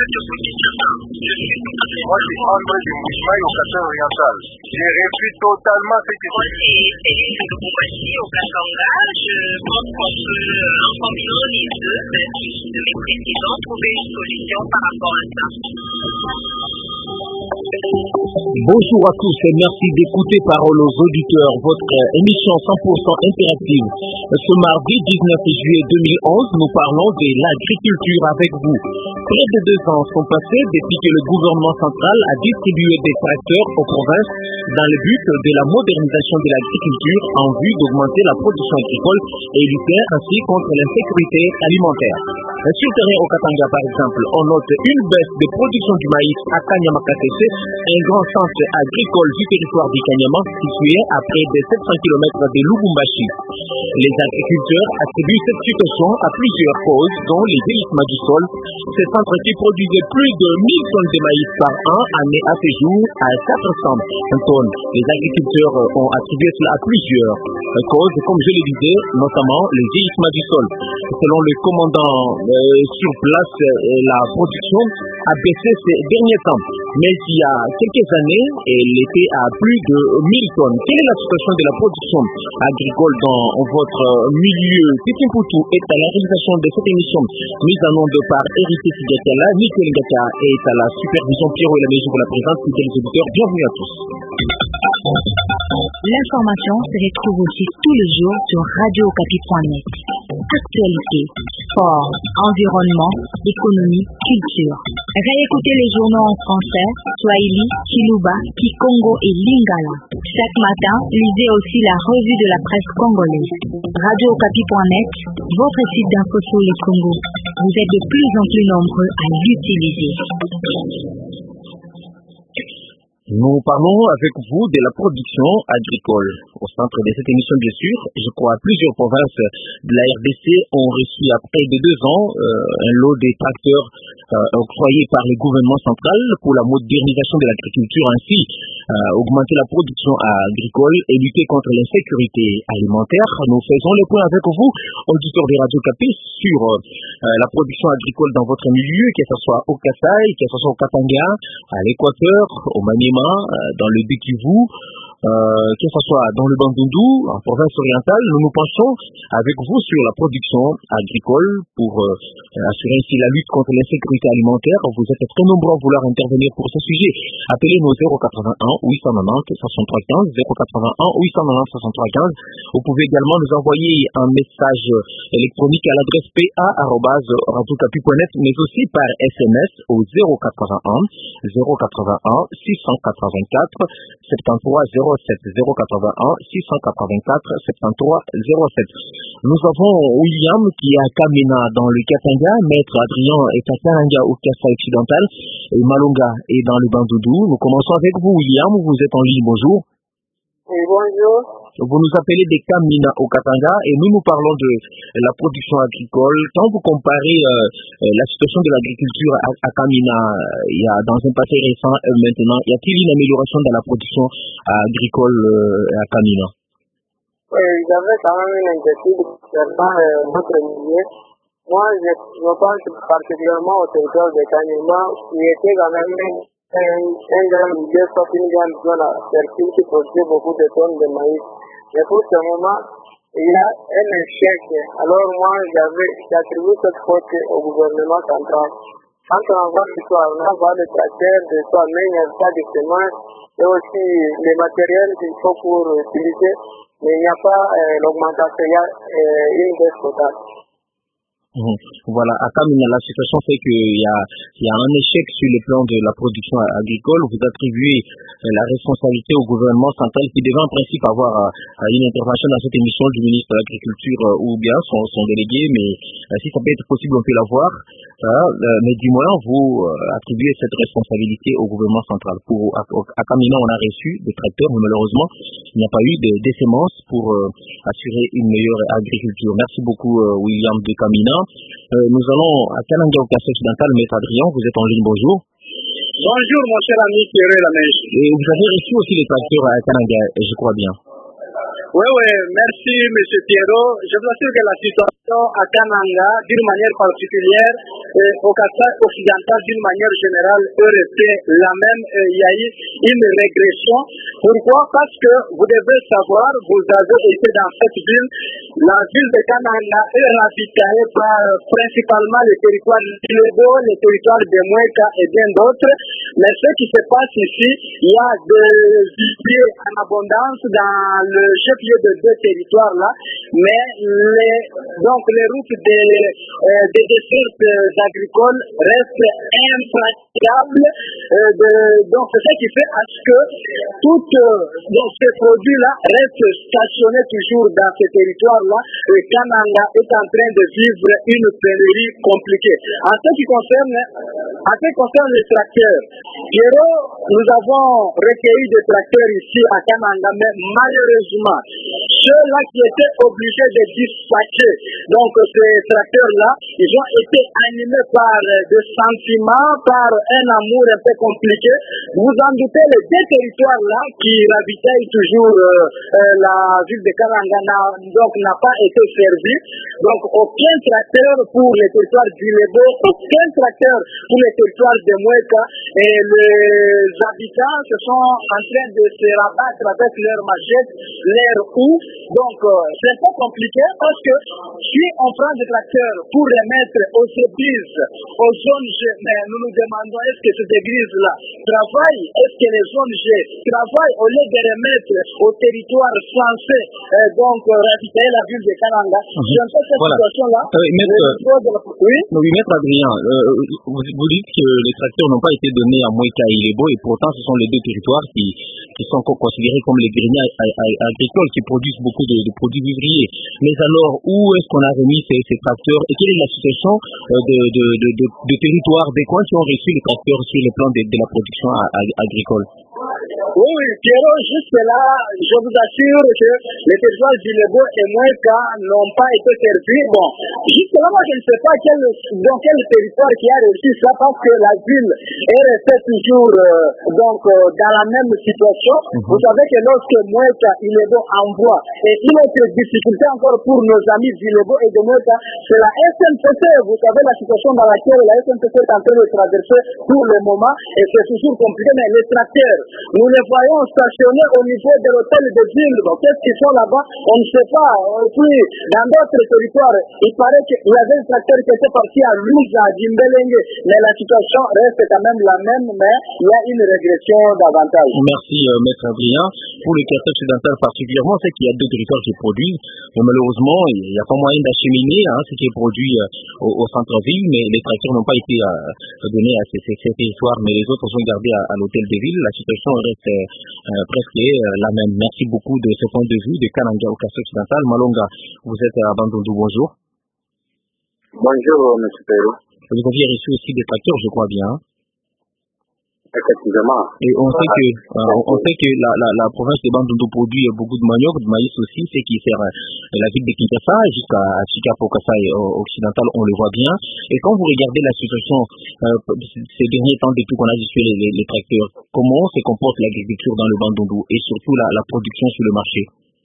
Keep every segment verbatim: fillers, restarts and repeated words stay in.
Moi, c'est André du Mouchimaï au Cassel oriental. J'ai réfute totalement ce qui se Moi, c'est Céline de Lubumbashi au Katanga. Je pense qu'on peut, en combinant les deux, même si de mes présidents, trouver une solution par rapport à ça. Bonjour à tous et merci d'écouter Parole aux auditeurs, votre émission cent pour cent interactive. Ce mardi dix-neuf juillet deux mille onze, nous parlons de l'agriculture avec vous. Près de deux ans sont passés depuis que le gouvernement central a distribué des tracteurs aux provinces dans le but de la modernisation de l'agriculture en vue d'augmenter la production agricole et lutter ainsi contre l'insécurité alimentaire. Sur le terrain au Katanga, par exemple, on note une baisse de production du maïs à Kanyamakatese, un grand centre agricole du territoire du Kanyama situé à près de sept cents kilomètres de Lubumbashi. Les agriculteurs attribuent cette situation à plusieurs causes, dont les vieillissements du sol. Ce centre qui produisait plus de mille tonnes de maïs par an en est à ce jour à quatre cents tonnes. Les agriculteurs ont attribué cela à plusieurs causes, comme je le disais, notamment le vieillissement du sol. Selon le commandant euh, sur place, euh, la production a baissé ces derniers temps. Mais il y a quelques années, elle était à plus de mille tonnes. Quelle est la situation de la production agricole dans votre milieu? Petit Poutou est à la réalisation de cette émission mise en onde par Hérité Sigatala. Nickel Ngaka est à la supervision. Pierrot et la maison pour la présence. Fidèles auditeurs, bienvenue à tous. L'information se retrouve aussi tous les jours sur radio okapi point net. Actualité, sport, environnement, économie, culture. Réécoutez les journaux en français, Swahili, Kiluba, Kikongo et Lingala. Chaque matin, lisez aussi la revue de la presse congolaise. radio okapi point net, votre site d'info sur les Congo. Vous êtes de plus en plus nombreux à l'utiliser. Nous parlons avec vous de la production agricole. Au centre de cette émission, bien sûr, je crois plusieurs provinces de la R D C ont reçu après de deux ans euh, un lot de tracteurs euh, octroyés par le gouvernement central pour la modernisation de l'agriculture, ainsi euh, augmenter la production agricole et lutter contre l'insécurité alimentaire. Nous faisons le point avec vous, auditeurs de Radio Okapi, sur euh, la production agricole dans votre milieu, que ce soit au Kasaï, que ce soit au Katanga, à l'Équateur, au Maniema, dans le Kivu, euh, que ce soit dans le Bandundu, en province orientale. Nous nous penchons avec vous sur la production agricole pour euh, assurer ainsi la lutte contre l'insécurité alimentaire. Vous êtes très nombreux à vouloir intervenir pour ce sujet. Appelez-nous zéro quatre-vingt-un huit cent quatre-vingt-dix soixante-trois quinze, zéro quatre-vingt-un huit cent quatre-vingt-dix soixante-trois quinze. Vous pouvez également nous envoyer un message électronique à l'adresse p a arobase radio okapi point net, mais aussi par S M S au zéro quatre-vingt-un zéro quatre-vingt-un six cent quatre-vingt-quatre soixante-treize zéro sept, zéro quatre-vingt-un six cent quatre-vingt-quatre soixante-treize zéro sept. Nous avons William qui est à Kamina dans le Katanga, Maître Adrien est à Karanga au Kasaï occidental et Malonga est dans le Bandundu. Nous commençons avec vous, William, vous êtes en ligne, bonjour. Oui, bonjour. Vous nous appelez des Kamina au Katanga et nous nous parlons de la production agricole. Quand vous comparez euh, la situation de l'agriculture à, à Kamina, il y a dans un passé récent euh, maintenant, y a-t-il une amélioration dans la production agricole euh, à Kamina? Oui, il y avait quand même une inquiétude concernant euh, notre milieu. Moi, je, je pense particulièrement au territoire de Kamina, qui était quand même un, un grand milieu, sauf une grande zone fertile qui produisait beaucoup de tonnes de maïs. Mais pour ce moment, il y a un échec. Alors moi, j'avais attribué cette faute au gouvernement central. Quand on voit l'histoire, on voit le tracteur de soi, mais il n'y a pas de semences, et aussi les matériels qu'il faut pour utiliser, mais il n'y a pas euh, l'augmentation, il y a euh, une baisse totale. Mmh. Voilà, à Kamina, la situation fait qu'il y a, il y a un échec sur le plan de la production agricole. Vous attribuez euh, la responsabilité au gouvernement central qui devait en principe avoir euh, une intervention dans cette émission du ministre de l'Agriculture euh, ou bien son, son délégué, mais euh, si ça peut être possible, on peut l'avoir. Euh, euh, mais du moins, vous euh, attribuez cette responsabilité au gouvernement central. Pour, à, à Kamina, on a reçu des tracteurs, mais malheureusement, il n'y a pas eu de, de semences pour euh, assurer une meilleure agriculture. Merci beaucoup, euh, William de Kamina. Euh, nous allons à Kananga au Kasaï occidental, Maître Adrien, vous êtes en ligne, bonjour. Bonjour, mon cher ami Thierry Lamèche. Et vous avez reçu aussi les tracteurs à Kananga, je crois bien. Oui, oui, merci, M. Thierry. Je vous assure que la situation à Kananga d'une manière particulière, et au Kassai occidental d'une manière générale est resté la même. Il y a eu une régression. Pourquoi? Parce que vous devez savoir, vous avez été dans cette ville, la ville de Kananga est ravitaillée par principalement les territoires de Tilebo, les territoires de Moueka et bien d'autres. Mais ce qui se passe ici, il y a des gibiers en abondance dans le chef-lieu de deux territoires-là, mais les, donc les routes des, euh, des dessertes agricoles restent impraticables. Euh, de, donc c'est ce qui fait à ce que tous euh, ces produits-là restent stationnés toujours dans ces territoires-là. Et Kananga est en train de vivre une pénurie compliquée. En ce qui concerne, en ce qui concerne les tracteurs, Pierrot, nous avons recueilli des tracteurs ici à Kananga, mais malheureusement, ceux-là qui étaient obligés de dispatcher, donc ces tracteurs-là, ils ont été animés par des sentiments, par un amour un peu compliqué. Vous en doutez, les deux territoires-là qui ravitaillent toujours euh, euh, la ville de Kananga donc n'a pas été servi. Donc aucun tracteur pour les territoires du Lebo, aucun tracteur pour les territoires de Moueka, et les habitants se sont en train de se rabattre avec leurs machettes, leurs houes. Donc euh, c'est un peu compliqué parce que si on prend des tracteurs pour les mettre aux églises, aux zones G, mais nous nous demandons est-ce que ces églises-là travaillent, est-ce que les zones G travaillent au lieu de remettre au territoire français, euh, donc euh, ravitailler la ville de Kananga. Mm-hmm. C'est un peu cette voilà. situation-là. Euh, maître, la... Oui, oui, maître Adrien, euh, vous, vous dites que les tracteurs n'ont pas été donnés à Moueka et Ilebo, et pourtant ce sont les deux territoires qui, qui sont considérés comme les greniers agricoles qui produisent beaucoup de, de produits vivriers. Mais alors, où est-ce qu'on a remis ces, ces tracteurs et quelle est la situation euh, de, de, de, de, de territoires des coins qui ont reçu les tracteurs sur le plan de, de la production agricole? Oui, oui, Pierrot, juste là, je vous assure que les territoires du Lebo et Moueka n'ont pas été servis. Bon, juste là, moi, je ne sais pas quel, dans quel territoire qui a reçu ça, parce que la ville est restée toujours euh, donc, euh, dans la même situation. Mm-hmm. Vous savez que lorsque Moueka, Ilebo envoie, et une autre difficulté encore pour nos amis du Lebo et de Moueka, c'est la S N P C. Vous savez la situation dans laquelle la S N P C est en train de traverser pour le moment, et c'est toujours compliqué, mais les tracteurs, nous les voyons stationnés au niveau de l'hôtel de ville. Donc, qu'est-ce qu'ils font là-bas? On ne sait pas. Et puis, dans d'autres territoires, il paraît qu'il y avait un tracteur qui était parti à Louza, à Djimbelenge. Mais la situation reste quand même la même, mais il y a une régression davantage. Merci, euh, maître Adrien. Pour le quartier occidental particulièrement, c'est qu'il y a deux territoires qui produisent. Mais malheureusement, il n'y a pas moyen d'acheminer hein, ce qui est produit euh, au, au centre-ville, mais les tracteurs n'ont pas été euh, donnés à ces, ces, ces territoires, mais les autres sont gardés à, à l'hôtel de ville. La situation reste euh, presque euh, la même. Merci beaucoup de ce point de vue de Kananga au quartier occidental. Malonga, vous êtes à Bandundu, bonjour. Bonjour, M. Perrault. Vous aviez reçu aussi des tracteurs, je crois bien. Effectivement. Et on sait que, euh, on sait que la, la, la province de Bandundu produit beaucoup de manioc, de maïs aussi, c'est qui sert euh, la ville de Kinshasa jusqu'à Chikapo Kassai occidental, on le voit bien. Et quand vous regardez la situation euh, ces derniers temps depuis qu'on a discuté les, les, les tracteurs, comment se comporte l'agriculture dans le Bandundu et surtout la, la production sur le marché?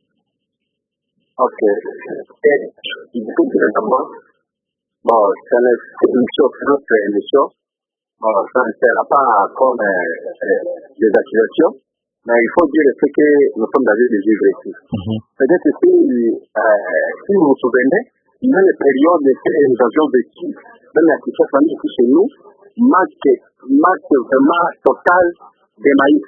Ok. Et, du coup, bon, c'est une chose, notre émission. Bon, ça ne sera pas comme euh, des accusations, mais il faut dire ce que nous sommes dans des vivre ici. Mm-hmm. Peut-être que si, euh, si vous vous souvenez, il y a une période que nous avions vécu, même la situation ici chez nous, manque, manque vraiment total de maïs.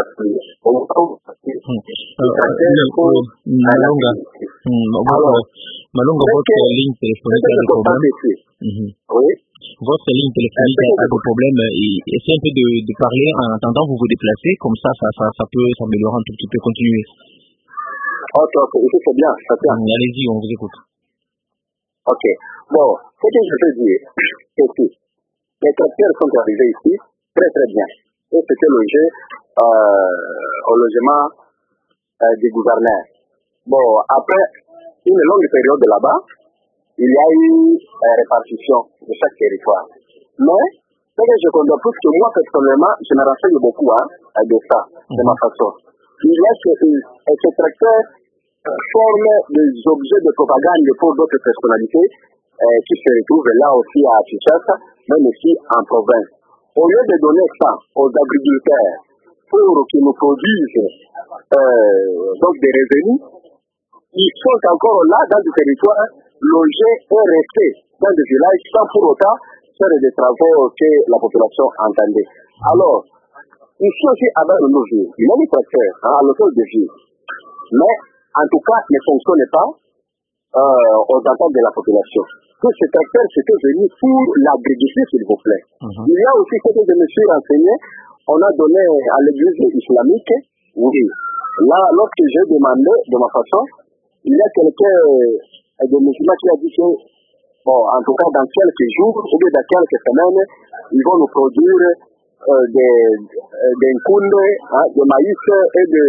Malonga, votre ligne téléphonique a des problèmes. Oui. Votre ligne téléphonique a des problèmes. Essayez un peu de, de parler en attendant vous vous déplacer, comme ça, ça, ça, ça peut s'améliorer un tout petit peu. Continuer. Ok, ok, c'est bien, ça tient. Allez-y, on vous écoute. Ok. Bon, ce que je veux dire, c'est que les tracteurs sont arrivés ici très très bien. Et c'était logé euh, au logement euh, du gouverneur. Bon, après une longue période là-bas, il y a eu euh, répartition de chaque territoire. Mais, ce que je comprends plus que moi, personnellement, je me renseigne beaucoup hein, de ça, de ma façon. Il y a ce, ce tracteur forment des objets de propagande pour d'autres personnalités euh, qui se retrouvent là aussi à Kinshasa, même aussi en province. Au lieu de donner ça aux agriculteurs pour qu'ils nous produisent euh, donc des revenus, ils sont encore là dans des territoires logés et restés dans des villages sans pour autant faire des travaux que la population entendait. Alors, ici aussi, à Baron-Nouveau, il y a des tracteurs hein, à l'hôtel de ville, mais en tout cas ne fonctionne pas euh, aux attentes de la population. Tous ces tracteurs, c'était venu pour l'agriculture, s'il vous plaît. Mm-hmm. Il y a aussi ce que je me suis renseigné, on a donné à l'église islamique, oui. Là, lorsque j'ai demandé de ma façon, il y a quelqu'un euh, de musulmans qui a dit que, bon, en tout cas, dans quelques jours, ou bien dans quelques semaines, ils vont nous produire euh, des, euh, des nkounde, hein, de maïs et de,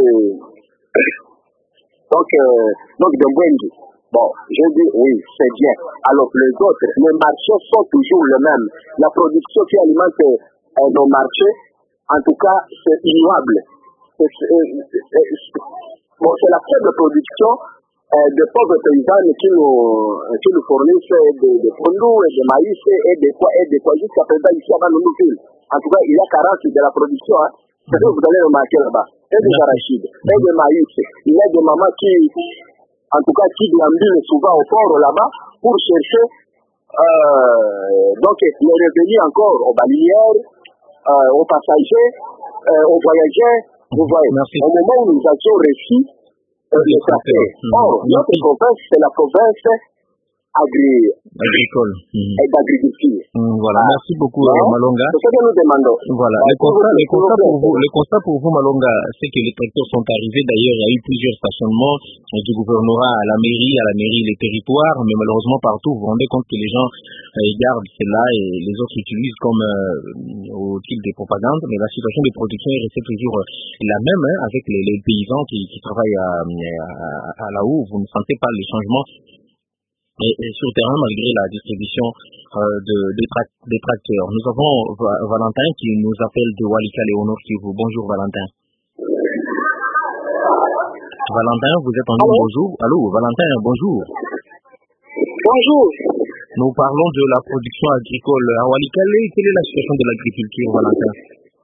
donc, euh, donc de mbwengi. Bon, je dis oui, c'est bien. Alors les autres, les marchés sont toujours les mêmes. La production qui alimente euh, nos marchés, en tout cas, c'est ignoble. C'est, c'est, c'est, bon, c'est la faible production euh, de pauvres paysans qui nous, qui nous fournissent des de fondus et de maïs et des quoi et des quoi jusqu'à présent ici à Nounouville. En tout cas, il y a quarante de la production. Hein. C'est ce que vous allez remarquer là-bas. Et des arachides, et des maïs. Il y a des mamans qui, en tout cas, qui déambulent souvent au port là-bas pour chercher euh, donc les revenus encore aux balinières, euh, aux passagers, euh, aux voyageurs. Vous voyez, Merci. au moment où nous avions réussi euh, les tracteurs. Or, notre province, c'est la province agri... agricole mm. et d'agriculture. Mm, voilà, ah. Merci beaucoup non? Malonga. C'est ce que nous demandons. Voilà, le constat, le constat pour vous, le constat pour vous Malonga, c'est que les tracteurs sont arrivés. D'ailleurs, il y a eu plusieurs stationnements du gouvernorat à la mairie, à la mairie les territoires, mais malheureusement partout, vous vous rendez compte que les gens euh, gardent cela et les autres utilisent comme euh, au type de propagande. Mais la situation de production est restée toujours euh, la même hein, avec les, les paysans qui, qui travaillent à, à, à là-haut. Vous ne sentez pas les changements. Et, et sur le terrain, malgré la distribution euh, de, de, tra de tracteurs. Nous avons Va Valentin qui nous appelle de Walikale et Honor Kivu. Bonjour Valentin. Valentin, vous êtes en ligne, bonjour. Allô, Valentin, bonjour. Bonjour. Nous parlons de la production agricole à Walikale. Quelle est la situation de l'agriculture, Valentin?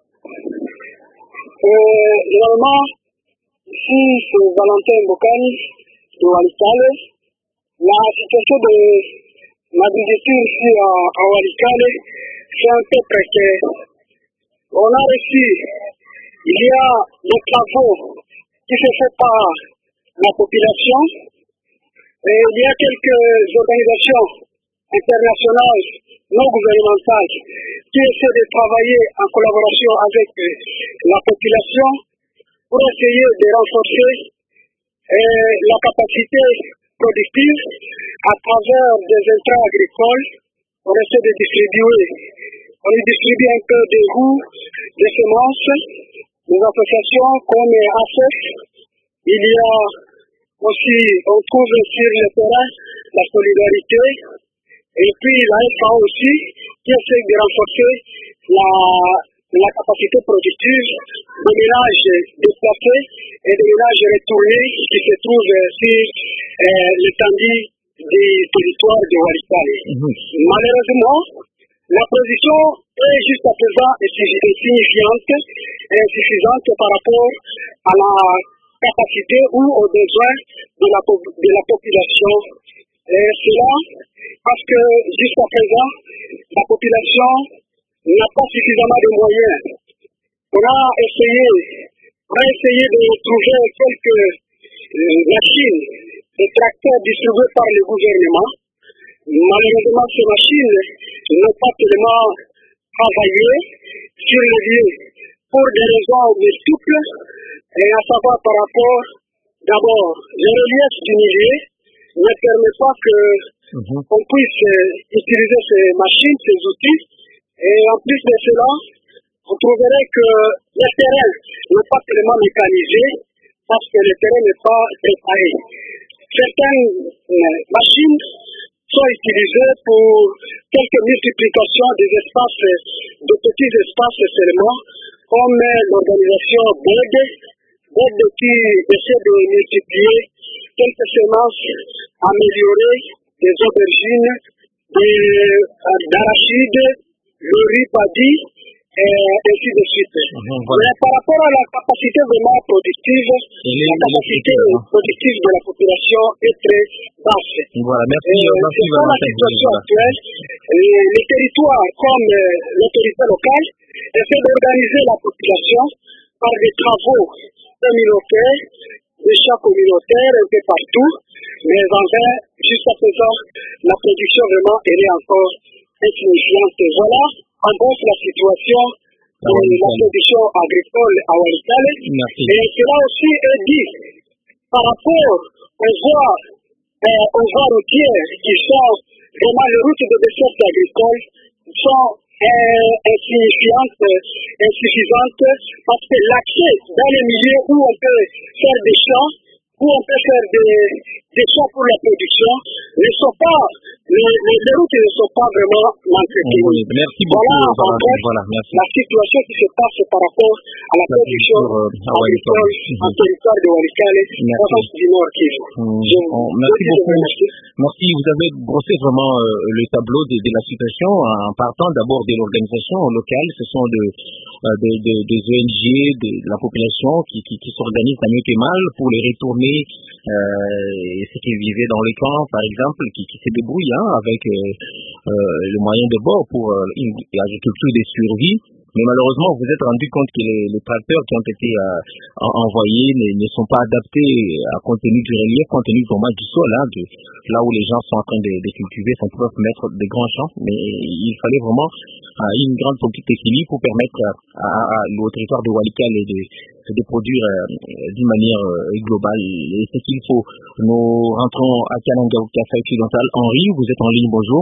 euh, Généralement, ici, c'est Valentin Bokani de Walikale. La situation de l'agriculture ici à, à Walikale, c'est un peu précaire. On a reçu, il y a des travaux qui se font par la population, et il y a quelques organisations internationales non gouvernementales qui essaient de travailler en collaboration avec la population pour essayer de renforcer euh, la capacité productive à travers des intrants agricoles. On essaie de distribuer, on y distribue un peu des roues, des semences, des associations comme A C E F. Il y a aussi, on trouve sur le terrain la solidarité et puis la F A O aussi qui essaie de renforcer la, la capacité productive des ménages déplacés et des ménages retournés qui se trouvent sur euh, l'étendue du territoire de Walikale. Mmh. Malheureusement, la position est jusqu'à présent insignifiante et insuffisante par rapport à la capacité ou aux besoins de la, de la population. Et cela parce que jusqu'à présent, la population n'a pas suffisamment de moyens. On a essayé, on a essayé de trouver quelques euh, machines, des tracteurs distribués par le gouvernement. Malheureusement, ces machines n'ont pas tellement travaillé sur le lieu pour des raisons multiples, et à savoir par rapport, d'abord, le relief du milieu ne permet pas que mm-hmm. on puisse utiliser ces machines, ces outils, et en plus de cela, vous trouverez que le terrain n'est pas tellement mécanisé parce que le terrain n'est pas préparé. Certaines euh, machines sont utilisées pour quelques multiplications des espaces, de petits espaces seulement, comme l'organisation B E D, B E D qui essaie de multiplier quelques semences améliorées, des aubergines, des d'arachides, le riz paddy, et ainsi de suite. Mmh, voilà. Mais par rapport à la capacité vraiment productive, Et la capacité hein. productive de la population est très basse. Voilà, merci. Et merci c'est ça la situation voilà. actuelle. Et les territoires comme euh, l'autorité locale essaient d'organiser la population par des travaux communautaires, des champs communautaires un peu partout, mais en vain, jusqu'à présent, la production vraiment elle est encore insignifiante. Voilà en gros la situation de la production agricole à Walikale. Et cela aussi est dit par rapport aux voies, euh, aux voies routières qui sont vraiment les routes de desserte agricole sont euh, insignifiantes, insuffisantes, parce que l'accès dans les milieux où on peut faire des champs, où on peut faire des, des champs pour la production, ne sont pas, les, les, les routes ne sont pas vraiment entretenues. Oui, merci beaucoup. Voilà, Voilà, en fait, voilà, merci. la situation qui se passe par rapport à la, la production euh, agricole mmh. en territoire de Walikale, province du Nord Kivu. Mmh. Oh, merci beaucoup. Merci. Vous avez brossé vraiment euh, le tableau de, de la situation en partant d'abord de l'organisation locale. Ce sont de, euh, de, de, des O N G, de, de la population qui, qui, qui s'organisent à mieux que mal pour les retourner euh, ce qu'ils vivaient dans les camps, par exemple, qui, qui se débrouillent hein, avec euh, euh, le moyen de bord pour euh, une, une agriculture de survie. Mais malheureusement, vous vous êtes rendu compte que les, les tracteurs qui ont été euh, envoyés ne, ne sont pas adaptés à compte tenu du relief, compte tenu vraiment du sol, hein, de, là où les gens sont en train de, de cultiver, sans pouvoir mettre des grands champs. Mais il fallait vraiment euh, une grande politique d'équilibre pour permettre à, à, à, au territoire de Walikale de, de produire euh, d'une manière euh, globale. Et c'est qu'il faut. Nous rentrons à Kananga, au Café Occidental. Henri, vous êtes en ligne, bonjour.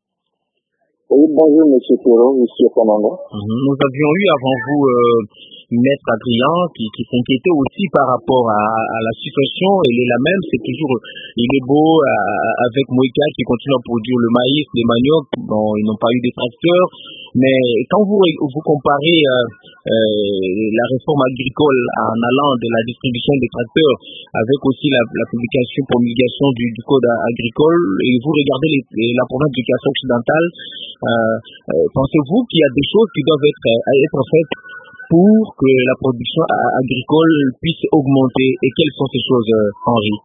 Oui, bonjour, M. Perron, M. Kananga. Mm-hmm. Nous avions eu avant vous euh, Maître Adrien qui, qui s'inquiétait aussi par rapport à, à la situation. Elle est la même, c'est toujours, il est beau à, avec Moïka qui continue à produire le maïs, les maniocs. Bon, ils n'ont pas eu des tracteurs. Mais quand vous, vous comparez euh, euh, la réforme agricole en allant de la distribution des tracteurs avec aussi la, la publication, promulgation du, du code agricole, et vous regardez les, les, la province du Kassai occidental, euh, euh, pensez-vous qu'il y a des choses qui doivent être, être faites pour que la production agricole puisse augmenter? Et quelles sont ces choses, euh, Henri?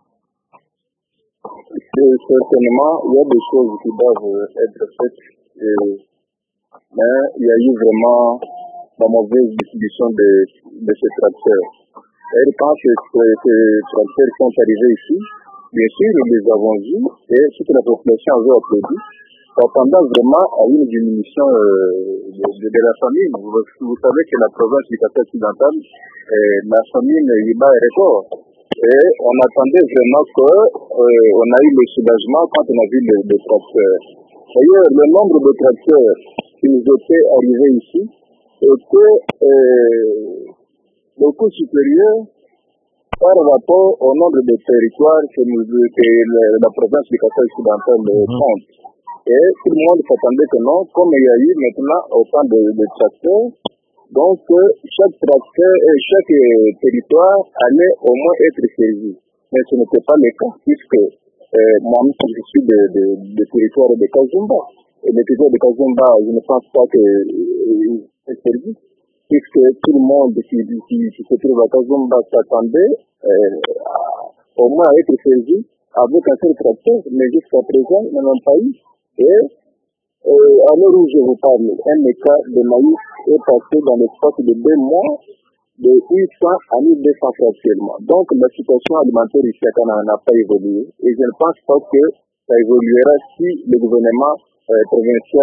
Certainement, il y a des choses qui doivent être faites. Et... mais il y a eu vraiment la mauvaise distribution de, de ces tracteurs. Et je pense que ces, ces tracteurs sont arrivés ici, bien sûr, nous les avons vus, et toute la population avait applaudi, s'attendant vraiment à une diminution euh, de, de, de la famine. Vous, vous savez que la province du Kassai occidental, euh, la famine y bat un record. Et on attendait vraiment qu'on euh, a eu le soulagement quand on a vu les, les tracteurs. D'ailleurs, le nombre de tracteurs qui nous étaient arrivés ici était euh, beaucoup supérieur par rapport au nombre de territoires que, nous, que la province du Kassai occidental mm-hmm. compte. Et tout le monde s'attendait que non, comme il y a eu maintenant autant de, de tracteurs, donc chaque tracteur et chaque territoire allait au moins être servi. Mais ce n'était pas le cas, puisque euh, moi, je suis de, de, de territoire de Kazumba. Et le territoire de Kazumba, je ne pense pas que euh, c'est servi, puisque tout le monde qui, qui, qui se trouve à Kazumba s'attendait euh, à, au moins à être servi avec un seul tracteur, mais jusqu'à présent, ils n'en ont pas eu. Et euh, à l'heure où je vous parle, un hectare de maïs est passé dans l'espace de deux mois de huit cents à mille deux cents actuellement. Donc la situation alimentaire ici à Canada n'a pas évolué et je ne pense pas que ça évoluera si le gouvernement euh, provincial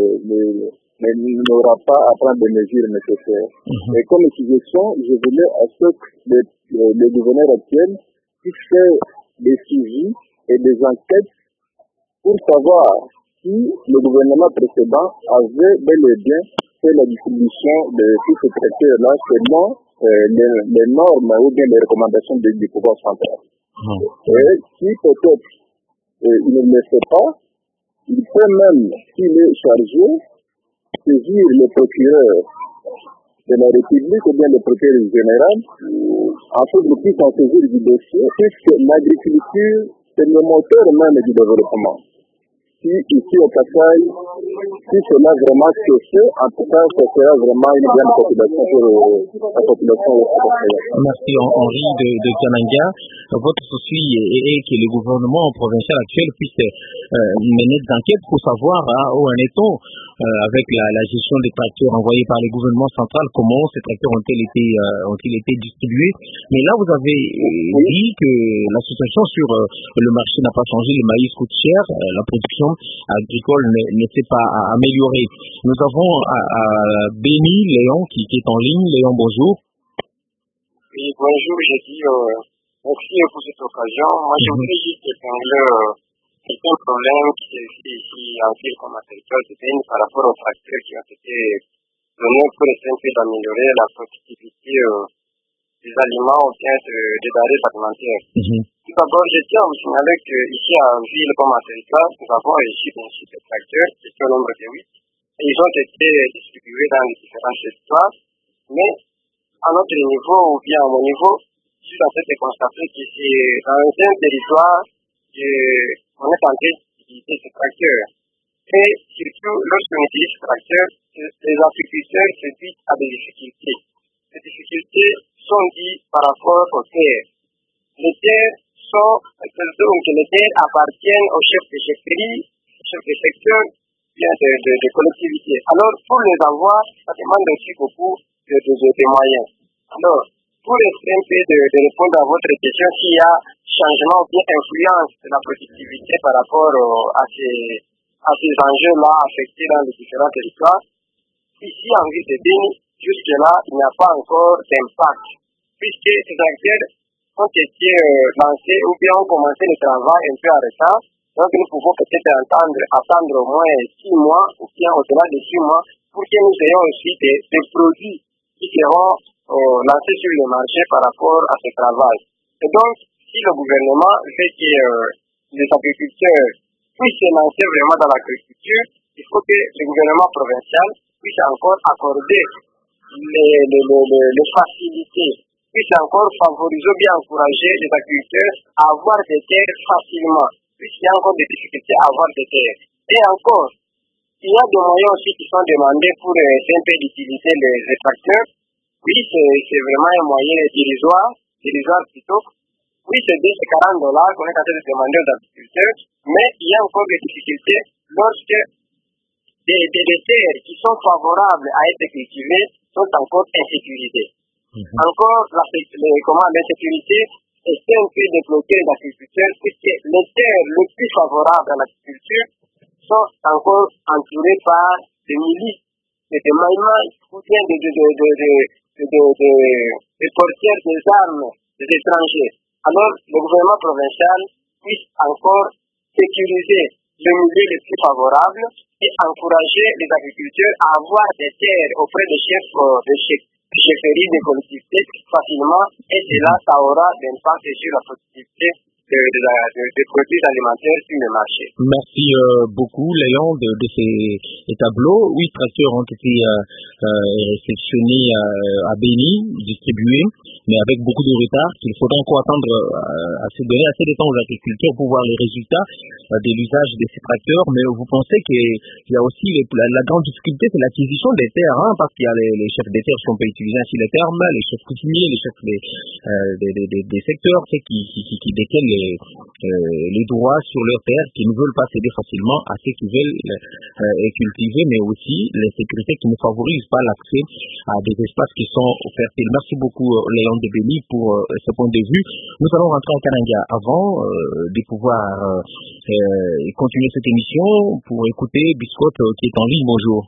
euh, n'aura pas à prendre des mesures nécessaires. Mm-hmm. Et comme suggestion, je voulais à ce que le, le, le gouverneur actuel puisse faire des suivis et des enquêtes pour savoir si le gouvernement précédent avait bel et bien fait la distribution de tous ces tracteurs-là selon euh, les, les normes ou bien les recommandations du, du pouvoir central. Mmh. Et si peut-être euh, il ne le fait pas, il peut même, s'il est chargé, saisir le procureur de la République ou bien le procureur général, en fait, le plus en saisir du dossier, puisque l'agriculture, c'est le moteur même du développement. Si ici au Kasaï, si cela vraiment se fait, en tout cas, ça sera vraiment une grande population pour euh, la population européenne. Merci Henri de, de Kananga. Votre souci est, est que le gouvernement provincial actuel puisse euh, mener des enquêtes pour savoir hein, où en est-on euh, avec la, la gestion des tracteurs envoyés par le gouvernement central, comment ces tracteurs ont-ils été, euh, ont-ils été distribués. Mais là, vous avez euh, dit que la situation sur euh, le marché n'a pas changé, le maïs coûte cher, euh, la production agricole ne, ne s'est pas améliorée. Nous avons à, à Béni Léon qui, qui est en ligne. Léon, bonjour. Oui, bonjour, je dis euh, merci pour cette occasion. Moi, je voudrais juste épingler euh, certains problèmes qui existent ici en ville comme à territoire de Béni par rapport aux tracteurs qui ont été donnés pour essayer d'améliorer la productivité euh, des aliments ou bien de, des denrées alimentaires. Mm-hmm. Tout d'abord, je tiens à vous signaler qu'ici en ville comme à territoire, nous avons reçu des tracteurs qui sont au nombre de huit et ils ont été distribués dans les différents territoires, mais à notre niveau ou bien à mon niveau, je suis en train de constater que c'est dans un territoire qu'on est en train d'utiliser ce tracteur. Et surtout, lorsqu'on utilise ce tracteur, les agriculteurs se disent à des difficultés. Ces difficultés sont dues par rapport aux terres. Les terres sont, donc les terres appartiennent aux chefs de chefferie, aux chefs de secteur, bien de, de, de collectivités. Alors, pour les avoir, ça demande aussi beaucoup de, de, de, de moyens. Alors, pour essayer un peu de, de répondre à votre question, s'il y a changement ou bien influence de la productivité par rapport euh, à ces, à ces enjeux-là affectés dans les différents territoires, ici en ville de Béni, jusque-là, il n'y a pas encore d'impact, puisque ces acteurs ont été euh, lancés ou bien ont commencé le travail un peu en retard. Donc, nous pouvons peut-être attendre, attendre au moins six mois ou bien au-delà de six mois pour que nous ayons aussi des, des produits qui seront euh, lancés sur le marché par rapport à ce travail. Et donc, si le gouvernement veut que euh, les agriculteurs puissent se lancer vraiment dans l'agriculture, il faut que le gouvernement provincial puisse encore accorder les, les, les, les, les facilités, puisse encore favoriser ou bien encourager les agriculteurs à avoir des terres facilement, puisqu'il y a encore des difficultés à avoir des terres. Et encore, il y a des moyens aussi qui sont demandés pour euh, un peu d'utiliser les, les tracteurs. Oui, c'est vraiment un moyen dérisoire, dérisoire plutôt. Oui, c'est deux cent quarante dollars qu'on est en train de demander aux agriculteurs, mais il y a encore des difficultés lorsque des, des, des terres qui sont favorables à être cultivées sont encore insécurisées. Mm-hmm. Encore, la, les, comment, l'insécurité essaie un peu de bloquer les agriculteurs, puisque les terres les plus favorables à l'agriculture sont encore entourées par des milices, des maïmans, ou bien des de, de, de, de, de, de, de, de porteurs des armes des étrangers. Alors, le gouvernement provincial puisse encore sécuriser le milieu le plus favorable et encourager les agriculteurs à avoir des terres auprès des chefs euh, de chefferie des collectivités facilement, et cela, ça aura d'impact sur la productivité de, de, la, de, des produits alimentaires sur le marché. Merci euh, beaucoup, Léon, de, de ces, ces tableaux. Huit tracteurs ont été euh, euh, réceptionnés euh, à Béni, distribués, mais avec beaucoup de retard. Il faudra encore attendre euh, assez, donner assez de temps aux agriculteurs pour voir les résultats euh, de l'usage de ces tracteurs. Mais vous pensez qu'il y a aussi les, la, la grande difficulté, c'est l'acquisition des terres, hein, parce qu'il y a les, les chefs des terres, si on peut utiliser ainsi les termes, les chefs coutumiers, les chefs des, euh, des, des, des, des secteurs qui, qui, qui, qui détiennent les Euh, les droits sur leurs terres, qui ne veulent pas céder facilement à ceux qui veulent euh, cultiver, mais aussi l'insécurité qui ne favorise pas l'accès à des espaces qui sont fertiles. Merci beaucoup Léon de Béni pour euh, ce point de vue. Nous allons rentrer en Kananga avant euh, de pouvoir euh, continuer cette émission pour écouter Biscotte euh, qui est en ligne. Bonjour.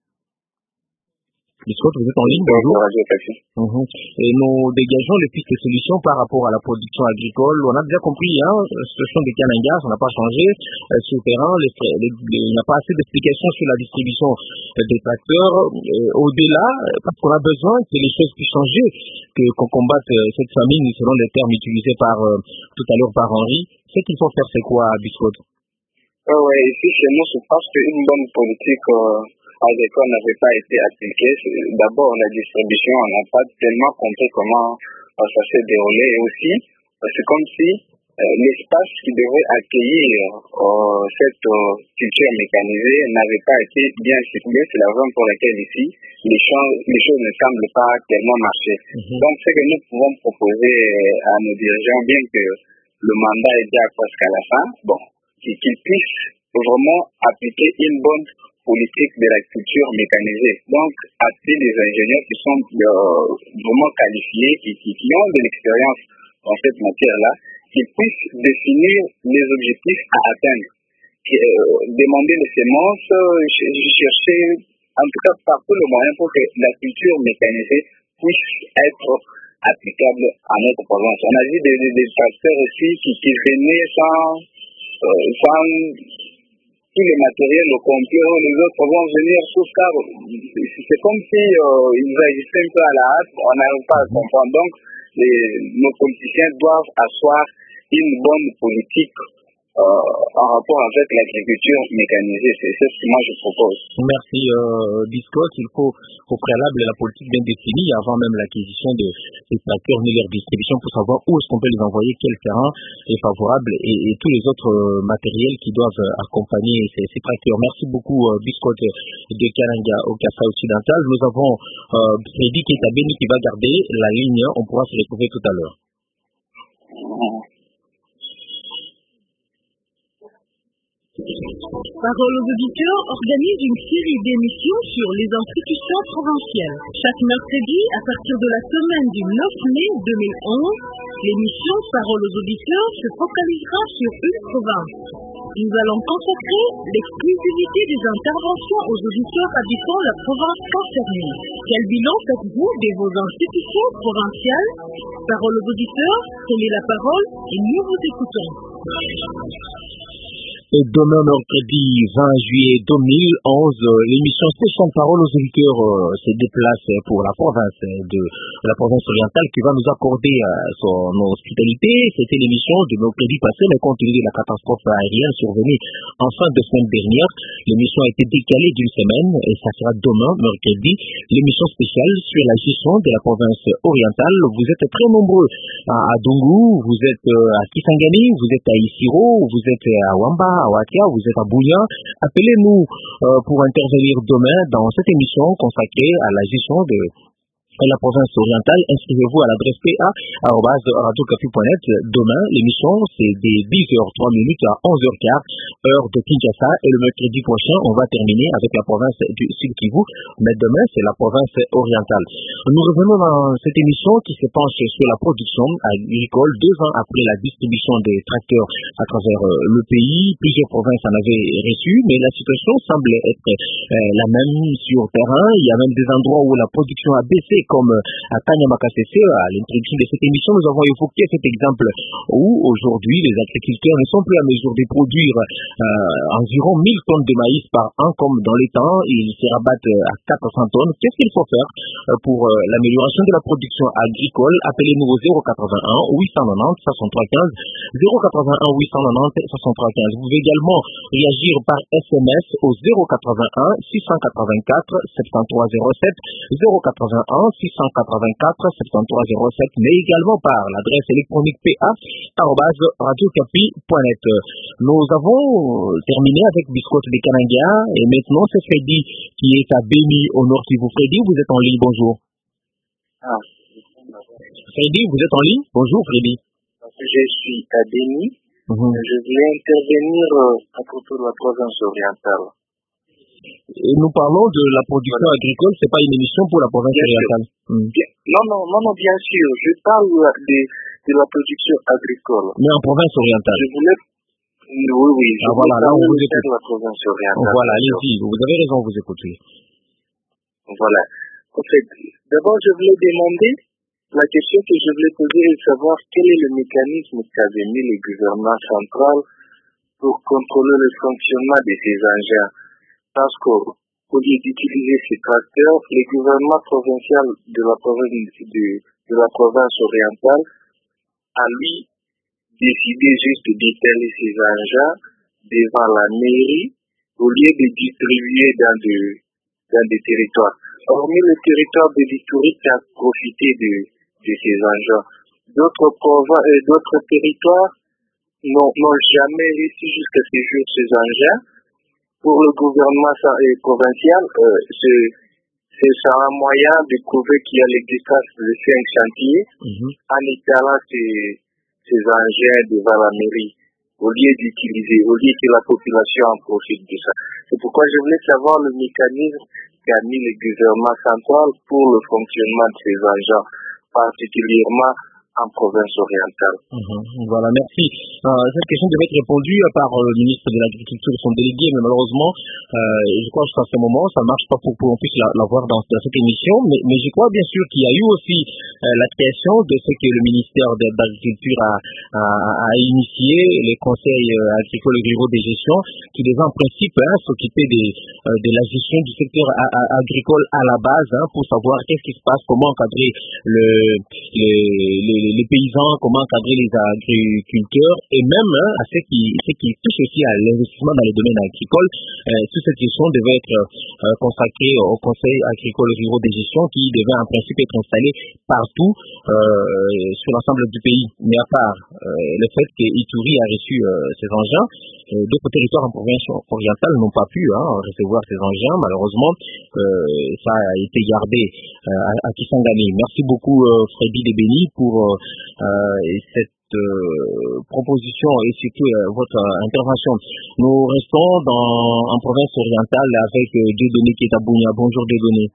Biscotte, vous êtes en ligne, bonjour. Mmh. Et nous dégageons les pistes de solutions par rapport à la production agricole. On a déjà compris, hein, la situation des Kananga, ça n'a pas changé. Euh, sur le terrain, les, les, les, il n'y a pas assez d'explications sur la distribution des tracteurs. Euh, au-delà, parce qu'on a besoin que les choses puissent changer, que, qu'on combatte euh, cette famine selon les termes utilisés par, euh, tout à l'heure par Henri. Ce qu'il faut faire, c'est quoi, Biscotte? Euh, oui, ici chez nous, je pense qu'une bonne politique euh, agricole n'avait pas été appliquée. D'abord, la distribution, on n'a pas tellement compris comment ça s'est déroulé. Et aussi, c'est comme si euh, l'espace qui devait accueillir euh, cette euh, culture mécanisée n'avait pas été bien ciblé. C'est la raison pour laquelle ici, les choses, les choses ne semblent pas tellement marcher. Mm-hmm. Donc, ce que nous pouvons proposer à nos dirigeants, bien que le mandat est déjà presque à la fin, bon, qu'ils puissent vraiment appliquer une bonne politique de la culture mécanisée. Donc, appeler des ingénieurs qui sont euh, vraiment qualifiés et qui, qui ont de l'expérience dans cette matière-là, qui puissent définir les objectifs à atteindre, qui, euh, demander les semences, euh, chercher, en tout cas, partout le moyen pour que la culture mécanisée puisse être applicable à notre province. On a vu des, des, des tracteurs aussi qui, qui venaient sans, euh, sans tous les matériels au complet, les autres vont venir tous car c'est comme si euh, ils agissaient un peu à la hâte, on n'arrive pas à comprendre. Donc, les, nos politiciens doivent asseoir une bonne politique euh, en rapport avec l'agriculture mécanisée. C'est ce que moi je propose. Merci euh, Biscotte. Il faut au préalable la politique bien définie avant même l'acquisition de ces tracteurs ni leur distribution pour savoir où est-ce qu'on peut les envoyer, quel terrain est favorable et, et tous les autres euh, matériels qui doivent euh, accompagner ces, ces tracteurs. Merci beaucoup euh, Biscotte de Kananga au Kassa occidental. Nous avons euh, Freddy qui est à Béni qui va garder la ligne. On pourra se retrouver tout à l'heure. Parole aux auditeurs organise une série d'émissions sur les institutions provinciales. Chaque mercredi, à partir de la semaine du neuf mai deux mille onze, l'émission Parole aux auditeurs se focalisera sur une province. Nous allons consacrer l'exclusivité des interventions aux auditeurs habitant la province concernée. Quel bilan faites-vous de vos institutions provinciales? Parole aux auditeurs, prenez la parole et nous vous écoutons. Et demain, mercredi vingt juillet deux mille onze, l'émission Session de parole aux auditeurs euh, se déplace pour la province de la province orientale qui va nous accorder euh, son hospitalité. C'était l'émission de mercredi passé, mais compte tenu de la catastrophe aérienne survenue en fin de semaine dernière, l'émission a été décalée d'une semaine et ça sera demain, mercredi, l'émission spéciale sur la gestion de la province orientale. Vous êtes très nombreux à, à Dungu, vous êtes euh, à Kisangani, vous êtes à Isiro, vous êtes à Wamba, à Watia, vous êtes à Bouya. Appelez-nous euh, pour intervenir demain dans cette émission consacrée à la gestion de la province orientale. Inscrivez-vous à l'adresse p a arobase radio capi point net. Demain, l'émission, c'est des dix heures trois minutes à onze heures quinze, heure de Kinshasa. Et le mercredi prochain, on va terminer avec la province du Sud Kivu. Mais demain, c'est la province orientale. Nous revenons dans cette émission qui se penche sur la production agricole deux ans après la distribution des tracteurs à travers le pays. Plusieurs provinces en avaient reçu, mais la situation semble être euh, la même sur terrain. Il y a même des endroits où la production a baissé, comme à Kanyamakasese. À l'introduction de cette émission, nous avons évoqué cet exemple où aujourd'hui les agriculteurs ne sont plus à mesure de produire euh, environ mille tonnes de maïs par an comme dans les temps. Ils se rabattent à quatre cents tonnes. Qu'est-ce qu'il faut faire pour euh, l'amélioration de la production agricole? Appelez-nous au zéro quatre-vingt-un huit cent quatre-vingt-dix soixante-trois quinze, zéro quatre-vingt-un huit cent quatre-vingt-dix soixante-trois quinze. Vous pouvez également réagir par S M S au zéro quatre-vingt-un six cent quatre-vingt-quatre soixante-treize zéro sept, zéro quatre-vingt-un six cent quatre-vingt-quatre soixante-treize zéro sept, mais également par l'adresse électronique p a arobase radio capi point net. Nous avons terminé avec Biscotte de Kananga et maintenant c'est Freddy qui est à Béni au Nord Kivu. Freddy, vous êtes en ligne, bonjour. Ah. Freddy, vous êtes en ligne? Bonjour Freddy. Je suis à Béni. Mm-hmm. Je voulais intervenir euh, à propos de la province orientale. Et nous parlons de la production voilà. agricole, c'est pas une émission pour la province bien orientale. Mm. Non, non, non, non, bien sûr. Je parle de, de la production agricole. Mais en province orientale. Je voulais. Oui, oui. Je ah, voilà, là, on vous écoute. La province orientale. Voilà, allez-y. Vous avez raison, vous écoutez. Voilà. En fait, d'abord, je voulais demander, la question que je voulais poser est de savoir quel est le mécanisme qu'avait mis le gouvernement central pour contrôler le fonctionnement de ces engins. Parce qu'au lieu d'utiliser ces tracteurs, le gouvernement provincial de la province, de, de la province orientale a lui décidé juste de déterrer ces engins devant la mairie au lieu de distribuer dans de, dans des territoires. Hormis le territoire de l'Ituri qui a profité de, de ces engins, d'autres provinces, euh, d'autres territoires n'ont, n'ont jamais réussi jusqu'à ce jour ces engins. Pour le gouvernement euh, provincial, euh, c'est, c'est ça un moyen de prouver qu'il y a l'existence de cinq chantiers mm-hmm. en étalant ces, ces engins devant la mairie, au lieu d'utiliser, au lieu que la population en profite de ça. C'est pourquoi je voulais savoir le mécanisme qu'a mis le gouvernement central pour le fonctionnement de ces engins, particulièrement en province orientale. Mmh, voilà, merci. Euh, cette question devait être répondue par euh, le ministre de l'Agriculture et son délégué, mais malheureusement, euh, je crois que à ce moment, ça ne marche pas pour qu'on puisse la, la voir dans, dans cette émission, mais, mais je crois bien sûr qu'il y a eu aussi euh, la création de ce que le ministère de, de l'Agriculture a, a, a initié, les conseils euh, agricoles et ruraux de gestion, qui devaient en principe hein, s'occuper des, euh, de la gestion du secteur a, a, agricole à la base, hein, pour savoir qu'est-ce qui se passe, comment encadrer le, le, le les paysans, comment encadrer les agriculteurs et même hein, à ce qui, ce qui touche aussi à l'investissement dans le domaine agricole. Euh, toute cette question devait être euh, consacrée au Conseil agricole et ruraux de gestion qui devait en principe être installé partout euh, sur l'ensemble du pays. Mais à part euh, le fait que Ituri a reçu euh, ces engins, euh, d'autres territoires en province orientale n'ont pas pu hein, recevoir ces engins. Malheureusement, euh, ça a été gardé euh, à, à Kisangani. Merci beaucoup euh, Freddy Debeni pour euh, Euh, et cette euh, proposition et surtout euh, votre euh, intervention. Nous restons dans, en province orientale avec euh, Dieudonné Ketabounia. Bonjour Dieudonné.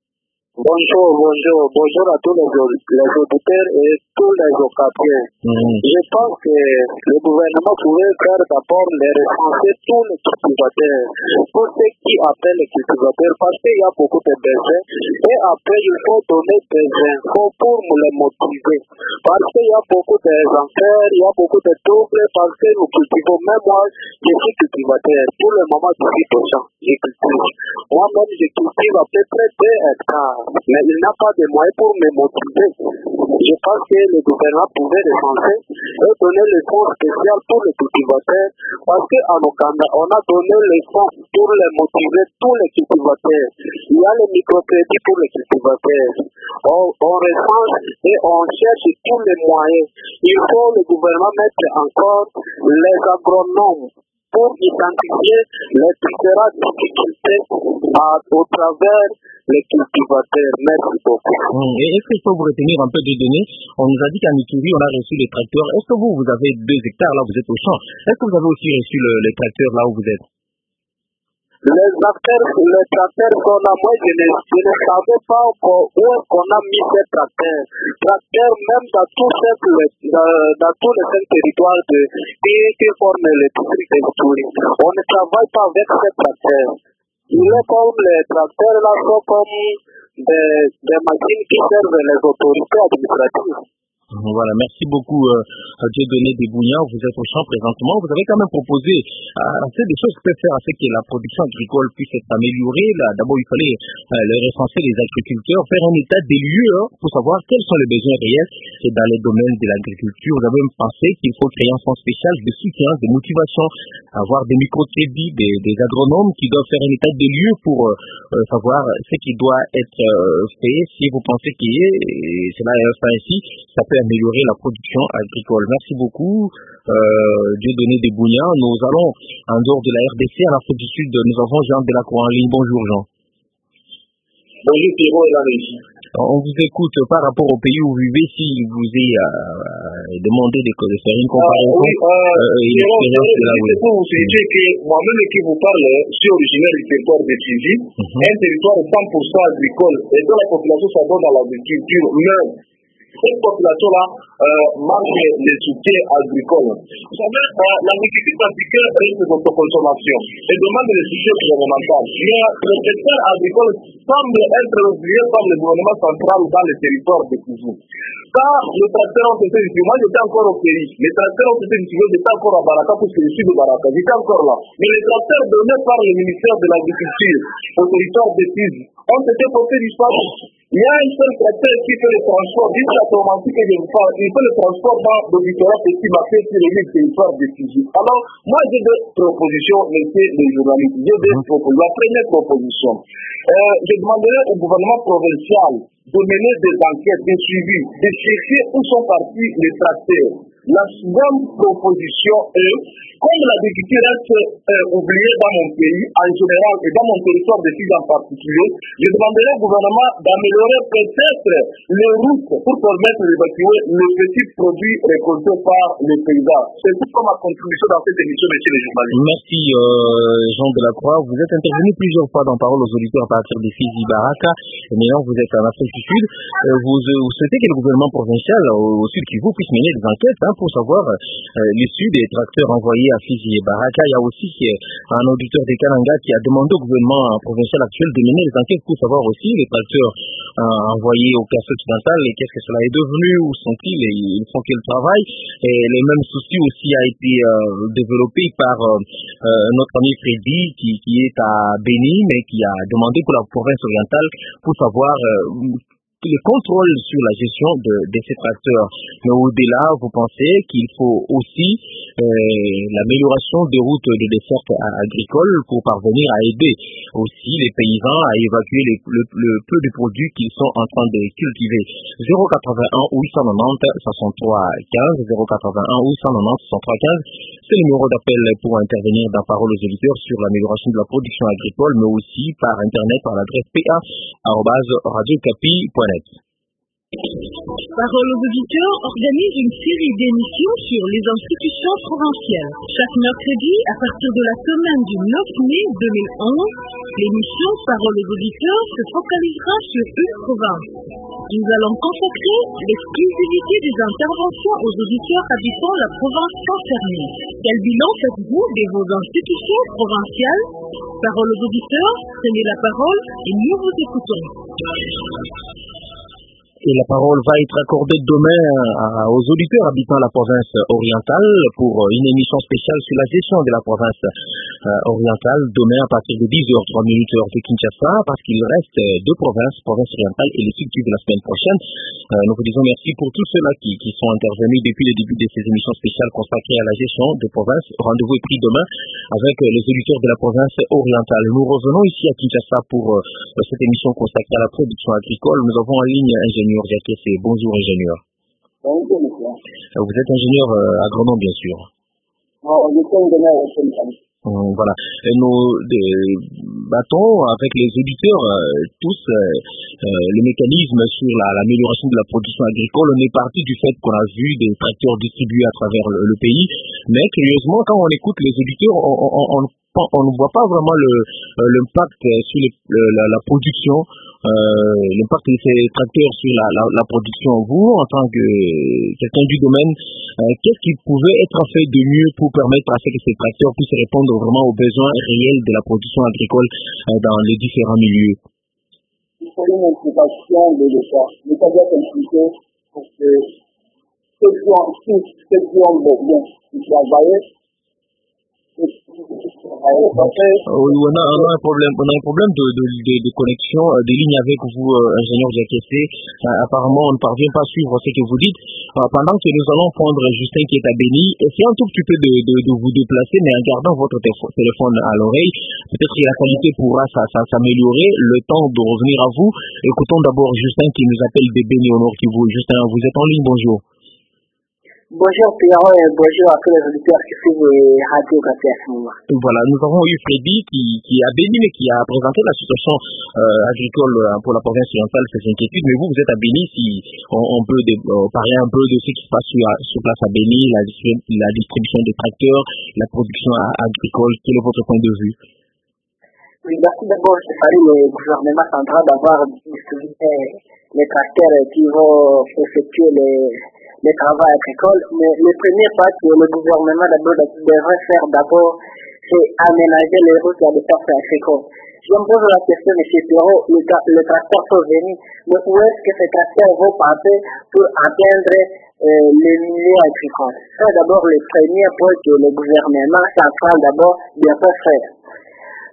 Bonjour, bonjour, bonjour à tous les, les auditeurs et tous les occasions. Mmh. Je pense que le gouvernement pouvait faire d'abord les recenser tous les cultivateurs, tous ceux qui appellent les cultivateurs, parce qu'il y a beaucoup de besoins. Et après, il faut donner des infos pour les motiver. Parce qu'il y a beaucoup d'enfants, il y a beaucoup de troubles, parce que nous cultivons. Même moi, je suis cultivateur. Pour le moment, je suis docent. Je cultive. Moi-même, je cultive à peu près deux hectares. Mais il n'a pas de moyens pour me motiver. Je pense que le gouvernement pouvait recenser et donner les fonds spéciaux pour les cultivateurs, parce qu'en Ouganda, on a donné les fonds pour les motiver, tous les cultivateurs. Il y a les microcrédits pour les cultivateurs. On, on recense et on cherche tous les moyens. Il faut le gouvernement mettre encore les agronomes pour identifier les différentes difficultés à, au travers les cultivateurs. Merci beaucoup. Mmh. Et est-ce qu'il faut vous retenir un peu de données? On nous a dit qu'à Ituri, on a reçu les tracteurs. Est-ce que vous, vous avez deux hectares, là, vous êtes au champ? Est-ce que vous avez aussi reçu le, les tracteurs là où vous êtes? Les tracteurs, les tracteurs sont là. Moi, je ne, je ne savais pas encore où est-ce qu'on a mis ces tracteurs. Tracteurs, même dans tous ces, dans, dans tous les cinq territoires de, qui, qui forment le district d'Ituri. On ne travaille pas avec ces tracteurs. Il est comme les tracteurs là sont comme des, des machines qui servent les autorités administratives. Voilà, merci beaucoup euh, Dieudonné Debounia. Vous êtes au champ présentement. Vous avez quand même proposé euh, assez des choses qui peuvent faire à ce que la production agricole puisse être améliorée. Là, d'abord, il fallait euh, le recenser les agriculteurs, faire un état des lieux hein, pour savoir quels sont les besoins réels dans les domaines de l'agriculture. Vous avez même pensé qu'il faut créer un fonds spécial de soutien, de motivation, avoir des microcrédits, des, des agronomes qui doivent faire un état des lieux pour euh, savoir ce qui doit être euh, fait. Si vous pensez qu'il y est, et cela est ainsi, ça peut améliorer la production agricole. Merci beaucoup, euh, Dieudonné Debounia. Nous allons en dehors de la R D C à l'Afrique du Sud. Nous avons Jean Delacroix en ligne. Bonjour Jean. Bonjour Pierrot et la régie. On vous écoute par rapport au pays où vous vivez, si vous est euh, demandé de, de faire une comparaison. Ah, oui, euh, euh, et Pierrot, Pierrot, pour vous dire que moi-même qui vous parle, je suis originaire du territoire de Tizi, mm-hmm. un territoire cent pour cent agricole, et dont la population s'adonne à l'agriculture. Mais cette population-là euh, manque de soutien agricole. Vous savez, euh, l'agriculture africaine reste d'autoconsommation et demande le soutien gouvernemental. Mais le secteur agricole semble être oublié par le gouvernement central dans les territoires de Kivu. Quand les tracteurs ont été utilisés, moi j'étais encore au pays, les tracteurs ont été utilisés, j'étais encore à Baraka, puisque je suis de Baraka, j'étais encore là. Mais les tracteurs donnés par le ministère de l'Agriculture au territoire de Kivu ont été portés disparus. Il y a un seul tracteur qui fait le transport, dit la romantique que je vous parle, il fait le transport dans le différents petits marchés sur les mille territoires de Fiji. Alors, moi j'ai deux propositions, messieurs les journalistes. J'ai deux propositions. La première proposition, euh, je demanderai au gouvernement provincial de mener des enquêtes, des suivis, de chercher où sont partis les tracteurs. La seconde proposition est, comme l'agriculture reste euh, oubliée dans mon pays en général et dans mon territoire de Fiji en particulier, je demanderai au gouvernement d'améliorer peut-être les routes pour permettre d'évacuer les petits produits récoltés par les paysans. C'est tout comme ma contribution dans cette émission, messieurs les journalistes. Merci euh, Jean Delacroix. Vous êtes intervenu plusieurs fois dans Parole aux auditeurs à partir de Fizi Baraka. Et maintenant, vous êtes en Afrique du Sud. Euh, vous, euh, vous souhaitez que le gouvernement provincial au, au Sud Kivu puisse mener des enquêtes hein, pour savoir euh, l'issue des tracteurs envoyés à Fizi et Baraka. Il y a aussi euh, un auditeur de Kananga qui a demandé au gouvernement provincial actuel de mener des enquêtes pour savoir aussi les tracteurs euh, envoyés au Kassai occidental et qu'est-ce que cela est devenu, où sont-ils et ils font quel travail. Et le même souci aussi a été euh, développé par euh, euh, notre ami Freddy qui, qui est à Béni mais qui a demandé pour la province orientale pour savoir euh, le contrôle sur la gestion de, de ces tracteurs. Mais au-delà, vous pensez qu'il faut aussi euh, l'amélioration des routes de desserte agricole pour parvenir à aider aussi les paysans à évacuer les, le, le peu de produits qu'ils sont en train de cultiver. zéro quatre-vingt-un huit cent quatre-vingt-dix soixante-trois quinze, zéro quatre-vingt-un huit cent quatre-vingt-dix soixante-trois quinze, c'est le numéro d'appel pour intervenir dans Parole aux auditeurs sur l'amélioration de la production agricole, mais aussi par Internet par l'adresse p a arobase radio capi point net. Parole aux auditeurs organise une série d'émissions sur les institutions provinciales. Chaque mercredi, à partir de la semaine du neuf mai deux mille onze, l'émission Parole aux auditeurs se focalisera sur une province. Nous allons consacrer l'exclusivité des interventions aux auditeurs habitant la province concernée. Quel bilan faites-vous de vos institutions provinciales? Parole aux auditeurs, prenez la parole et nous vous écoutons. Et la parole va être accordée demain à, aux auditeurs habitant la province orientale pour une émission spéciale sur la gestion de la province euh, orientale demain à partir de dix heures trois heure de Kinshasa parce qu'il reste deux provinces, province orientale et le sud de la semaine prochaine. Euh, nous vous disons merci pour tous ceux-là qui, qui sont intervenus depuis le début de ces émissions spéciales consacrées à la gestion des provinces. Rendez-vous est pris demain avec les auditeurs de la province orientale. Nous revenons ici à Kinshasa pour euh, cette émission consacrée à la production agricole. Nous avons en ligne ingénieur Bonjour ingénieur. Bonjour monsieur. Vous êtes ingénieur euh, agronome bien sûr. Non, je suis ingénieur agronome. Hum, voilà. Et nous battons avec les auditeurs euh, tous euh, euh, le mécanisme sur la, l'amélioration de la production agricole. On est parti du fait qu'on a vu des tracteurs distribués à travers le, le pays, mais curieusement quand on écoute les auditeurs, on, on, on, on ne voit pas vraiment le, l'impact sur les, la, la production. Euh, l'impact de ces tracteurs sur la, la, la production. Vous, en tant que quelqu'un du domaine, euh, qu'est-ce qui pouvait être fait de mieux pour permettre à ce que ces tracteurs puissent répondre vraiment aux besoins réels de la production agricole euh, dans les différents milieux? Il faut une implication de l'État. L'État doit s'impliquer pour que ceux qui ont, ceux qui ont besoin de travailler. Oui, on a, on a un problème, on a un problème de, de, de, de connexion, de ligne avec vous, euh, ingénieur Diakessé. Euh, apparemment, on ne parvient pas à suivre ce que vous dites. Euh, pendant que nous allons prendre Justin qui est à Béni, essayez un tout petit peu de, de, de vous déplacer, mais en gardant votre téléphone à l'oreille. Peut-être que la qualité pourra ça, ça, s'améliorer. Le temps de revenir à vous. Écoutons d'abord Justin qui nous appelle de Béni au Nord Kivu. Justin, vous êtes en ligne, bonjour. Bonjour Pierrot et bonjour à tous les auditeurs qui suivent Radio Capi à ce moment. Voilà, nous avons eu Freddy qui, qui a Béni mais qui a présenté la situation euh, agricole pour la province orientale, ses inquiétudes. Mais vous, vous êtes à Béni, si on, on peut dé, euh, parler un peu de ce qui se passe sur, sur place à Béni, la, la distribution des tracteurs, la production agricole. Quel est votre point de vue? Oui, merci d'abord, je salue le gouvernement central d'avoir distribué les tracteurs qui vont effectuer les les travaux agricoles, mais le premier pas que le gouvernement d'abord devrait faire d'abord, c'est aménager les routes à desserte agricole. Je me pose la question, M. Pierrot, le, le tracteur peut venir, mais où est-ce que ces tracteurs vont passer pour atteindre euh, les milieux agricoles? C'est d'abord le premier point que le gouvernement central d'abord devrait faire.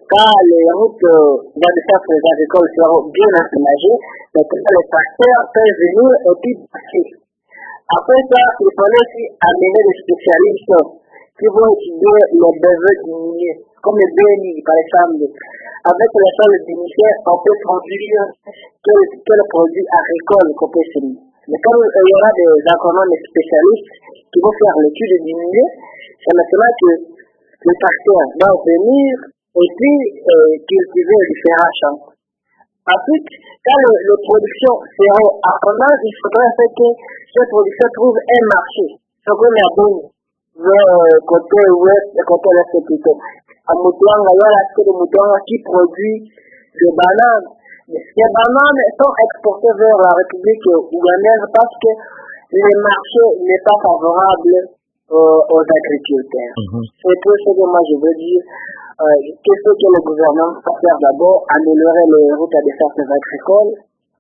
quand les routes de défense des agricoles seront bien aménagées, les tracteurs peuvent venir et puis passer. Après ça, il fallait aussi amener des spécialistes qui vont étudier les besoins diminués, comme le B N I par exemple. Avec les sols diminués, on peut produire quel, quel produit agricole qu'on peut semer. Mais comme il y aura des agronomes spécialistes qui vont faire l'étude diminuée, c'est maintenant que les tracteurs vont venir et puis euh, cultiver différents champs. Ensuite, quand le, les productions seront abondantes, il faudrait faire que ces productions trouvent un marché. Ce qu'on a donné vers euh, côté ouest et côté l'est plutôt. À Moutouanga, il y a l'aspect de Moutouanga qui produit des bananes. Mais ces bananes sont exportées vers la République ougandaise parce que le marché n'est pas favorable euh, aux agriculteurs. Mm-hmm. C'est tout ce que moi je veux dire. Euh, Qu'est-ce que le gouvernement va faire d'abord? Améliorer les routes à défense agricoles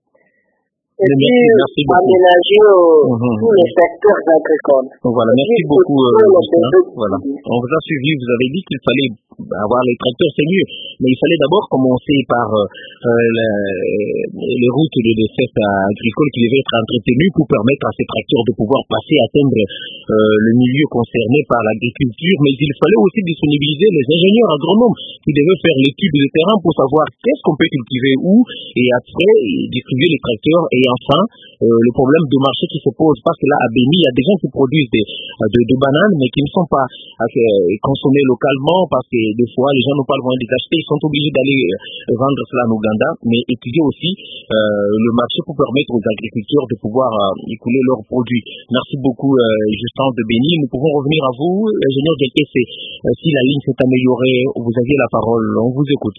et puis merci, merci aménager euh, mm-hmm. tous les secteurs agricoles. Voilà, merci puis, beaucoup. Euh, euh, voilà. On vous a suivi, vous avez dit qu'il fallait avoir les tracteurs, c'est mieux. Mais il fallait d'abord commencer par euh, la, les routes de défense agricole qui devaient être entretenues pour permettre à ces tracteurs de pouvoir passer, atteindre euh, le milieu concerné par l'agriculture. Mais il fallait aussi disponibiliser les ingénieurs agronomes qui devaient faire l'étude de terrain pour savoir qu'est-ce qu'on peut cultiver où et après distribuer les tracteurs. Et enfin, euh, le problème de marché qui se pose parce que là, à Béni, il y a des gens qui produisent des, de, de bananes mais qui ne sont pas euh, consommées localement parce que des fois, les gens n'ont pas le moyen de les acheter. Ils sont obligés d'aller euh, vendre cela en Ouganda, mais étudier aussi euh, le marché pour permettre aux agriculteurs de pouvoir euh, écouler leurs produits. Merci beaucoup, euh, Justin de Béni. Nous pouvons revenir à vous, ingénieur D T C. Euh, si la ligne s'est améliorée, vous aviez la parole. On vous écoute.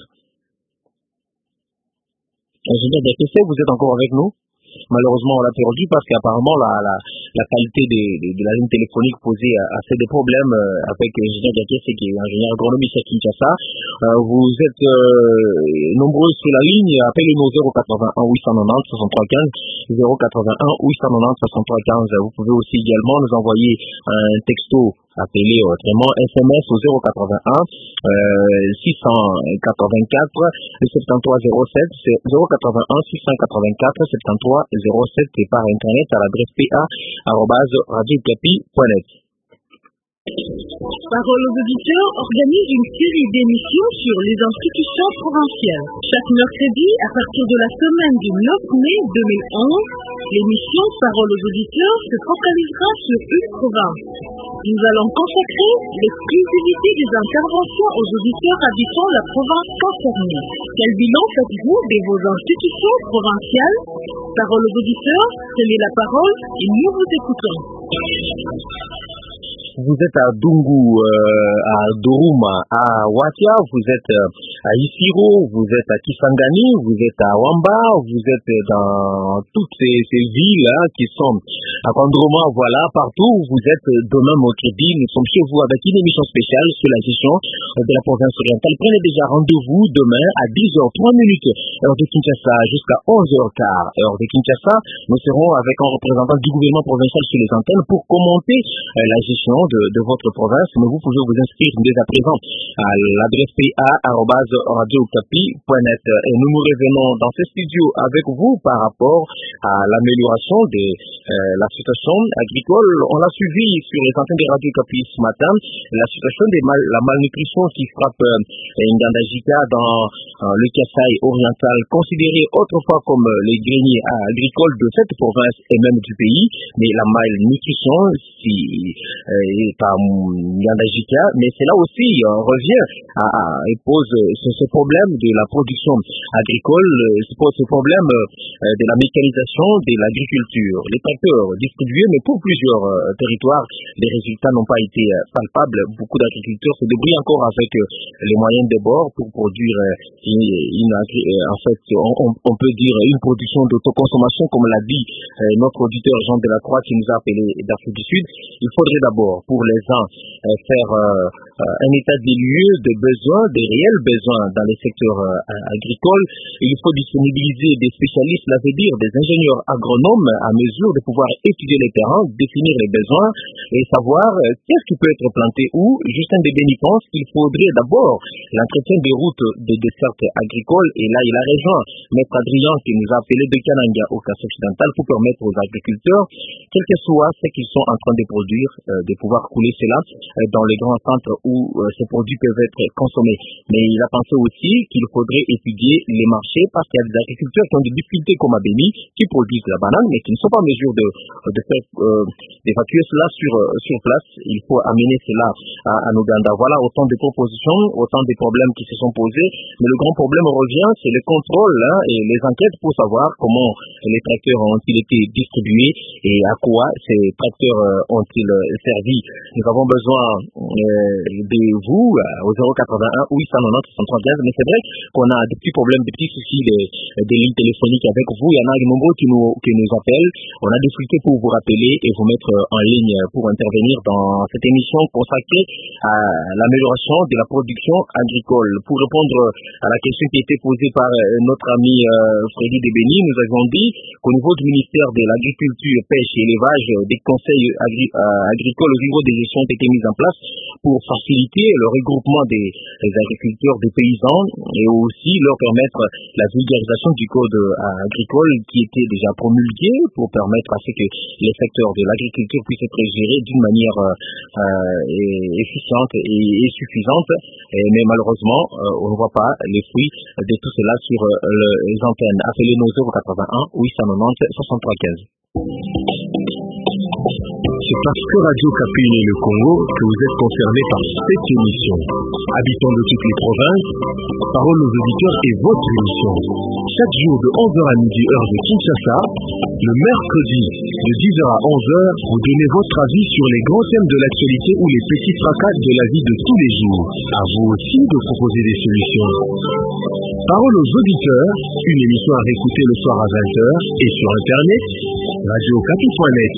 Ingénieur D T C, vous êtes encore avec nous? Malheureusement, on l'a perdu parce qu'apparemment la, la, la qualité de, de, de la ligne téléphonique posait assez de problèmes euh, avec l'ingénieur Diakese qui est ingénieur agronomiste à Kinshasa. Euh, vous êtes euh, nombreux sur la ligne, appelez-nous zéro quatre-vingt-un huit cent quatre-vingt-dix soixante-trois quinze, zéro quatre-vingt-un huit cent quatre-vingt-dix soixante-trois quinze. Vous pouvez aussi également nous envoyer un texto appelé autrement S M S au zéro quatre-vingt-un six cent quatre-vingt-quatre soixante-treize zéro sept, c'est zéro quatre-vingt-un six cent quatre-vingt-quatre soixante-treize zéro sept et par internet à l'adresse p a arobase radio okapi point net. Parole aux auditeurs organise une série d'émissions sur les institutions provinciales. Chaque mercredi, à partir de la semaine du neuf mai deux mille onze, l'émission Parole aux auditeurs se focalisera sur une province. Nous allons consacrer l'exclusivité des interventions aux auditeurs habitant la province concernée. Quel bilan faites-vous de vos institutions provinciales? Parole aux auditeurs, prenez la parole et nous vous écoutons. Vous êtes à Dungu, euh, à Doruma, à Watia, vous êtes à Isiro, vous êtes à Kisangani, vous êtes à Wamba, vous êtes dans toutes ces, ces villes hein, qui sont à Kondroma, voilà, partout où vous êtes demain mercredi. Nous sommes chez vous avec une émission spéciale sur la gestion de la province orientale. Prenez déjà rendez-vous demain à dix heures trois minutes, heure de Kinshasa, jusqu'à onze heures quinze, heure de Kinshasa. Nous serons avec un représentant du gouvernement provincial sur les antennes pour commenter euh, la gestion De, de votre province, mais vous pouvez vous inscrire dès à présent à l'adresse p a arobase radio okapi point net et nous nous revenons dans ce studio avec vous par rapport à l'amélioration de euh, la situation agricole. On l'a suivi sur les antennes de Radio Okapi ce matin, la situation de mal, la malnutrition qui frappe euh, Ngandajika dans euh, le Kasaï oriental, considéré autrefois comme les greniers agricoles de cette province et même du pays, mais la malnutrition si euh, par Ngandajika, mais c'est là aussi on revient à, à et pose ce, ce problème de la production agricole, ce, ce problème euh, de la mécanisation de l'agriculture. Les tracteurs distribués, mais pour plusieurs euh, territoires, les résultats n'ont pas été euh, palpables. Beaucoup d'agriculteurs se débrouillent encore avec euh, les moyens de bord pour produire euh, une, une euh, en fait, on, on peut dire une production d'autoconsommation, comme l'a dit euh, notre auditeur Jean Delacroix qui nous a appelé d'Afrique du Sud. Il faudrait d'abord pour les uns euh, faire euh, un état des lieux des besoins, des réels besoins dans les secteurs euh, agricoles. Il faut disponibiliser des spécialistes, ça veut dire des ingénieurs agronomes à mesure de pouvoir étudier les terrains, définir les besoins et savoir euh, qu'est-ce qui peut être planté où. Justin Debeni pense qu'il faudrait d'abord l'entretien des routes des dessertes agricoles, et là il a rejoint Maître Adrien qui nous a appelé de Kananga au Casse occidental pour permettre aux agriculteurs, quel que soit ce qu'ils sont en train de produire, euh, de pouvoir couler cela euh, dans les grands centres où euh, ces produits peuvent être consommés. Mais il a pensé aussi qu'il faudrait étudier les marchés parce qu'il y a des agriculteurs qui ont des difficultés comme à Béni, qui produisent la banane mais qui ne sont pas en mesure de, de faire euh, d'évacuer cela sur, euh, sur place. Il faut amener cela à, à Ouganda. Voilà autant de propositions, autant de problèmes qui se sont posés. Mais le grand problème revient, c'est le contrôle hein, et les enquêtes pour savoir comment les tracteurs ont-ils été distribués et à quoi ces tracteurs euh, ont-ils servi. Nous avons besoin euh, de vous euh, au zéro quatre-vingt-un huit cent quatre-vingt-dix soixante-quinze, mais c'est vrai qu'on a des petits problèmes, des petits soucis de, de lignes téléphoniques avec vous. Il y en a de nombreux qui nous, qui nous appellent. On a difficulté pour vous rappeler et vous mettre en ligne pour intervenir dans cette émission consacrée à l'amélioration de la production agricole. Pour répondre à la question qui a été posée par notre ami euh, Freddy Debeni, nous avons dit qu'au niveau du ministère de l'Agriculture, Pêche et Élevage, des conseils agri- euh, agricoles au niveau des gestions ont été mis en place pour faciliter le regroupement des, des agriculteurs, des paysans et aussi leur permettre la vulgarisation du code euh, agricole qui était déjà promulgué pour permettre à ce que les secteurs de l'agriculture puissent être gérés d'une manière euh, efficiente et, et suffisante. Et, mais malheureusement, euh, on ne voit pas les fruits de tout cela sur euh, le, les antennes. Appelez-nous zéro quatre-vingt-un huit cent quatre-vingt-dix soixante-trois quinze. C'est parce que Radio Kapi est le Congo que vous êtes concernés par cette émission. Habitants de toutes les provinces, parole aux auditeurs est votre émission. Chaque jour de onze heures à midi, heure de Kinshasa, le mercredi de dix heures à onze heures, vous donnez votre avis sur les grands thèmes de l'actualité ou les petits fracas de la vie de tous les jours. À vous aussi de proposer des solutions. Parole aux auditeurs, une émission à réécouter le soir à vingt heures et sur Internet, radio kapi point net.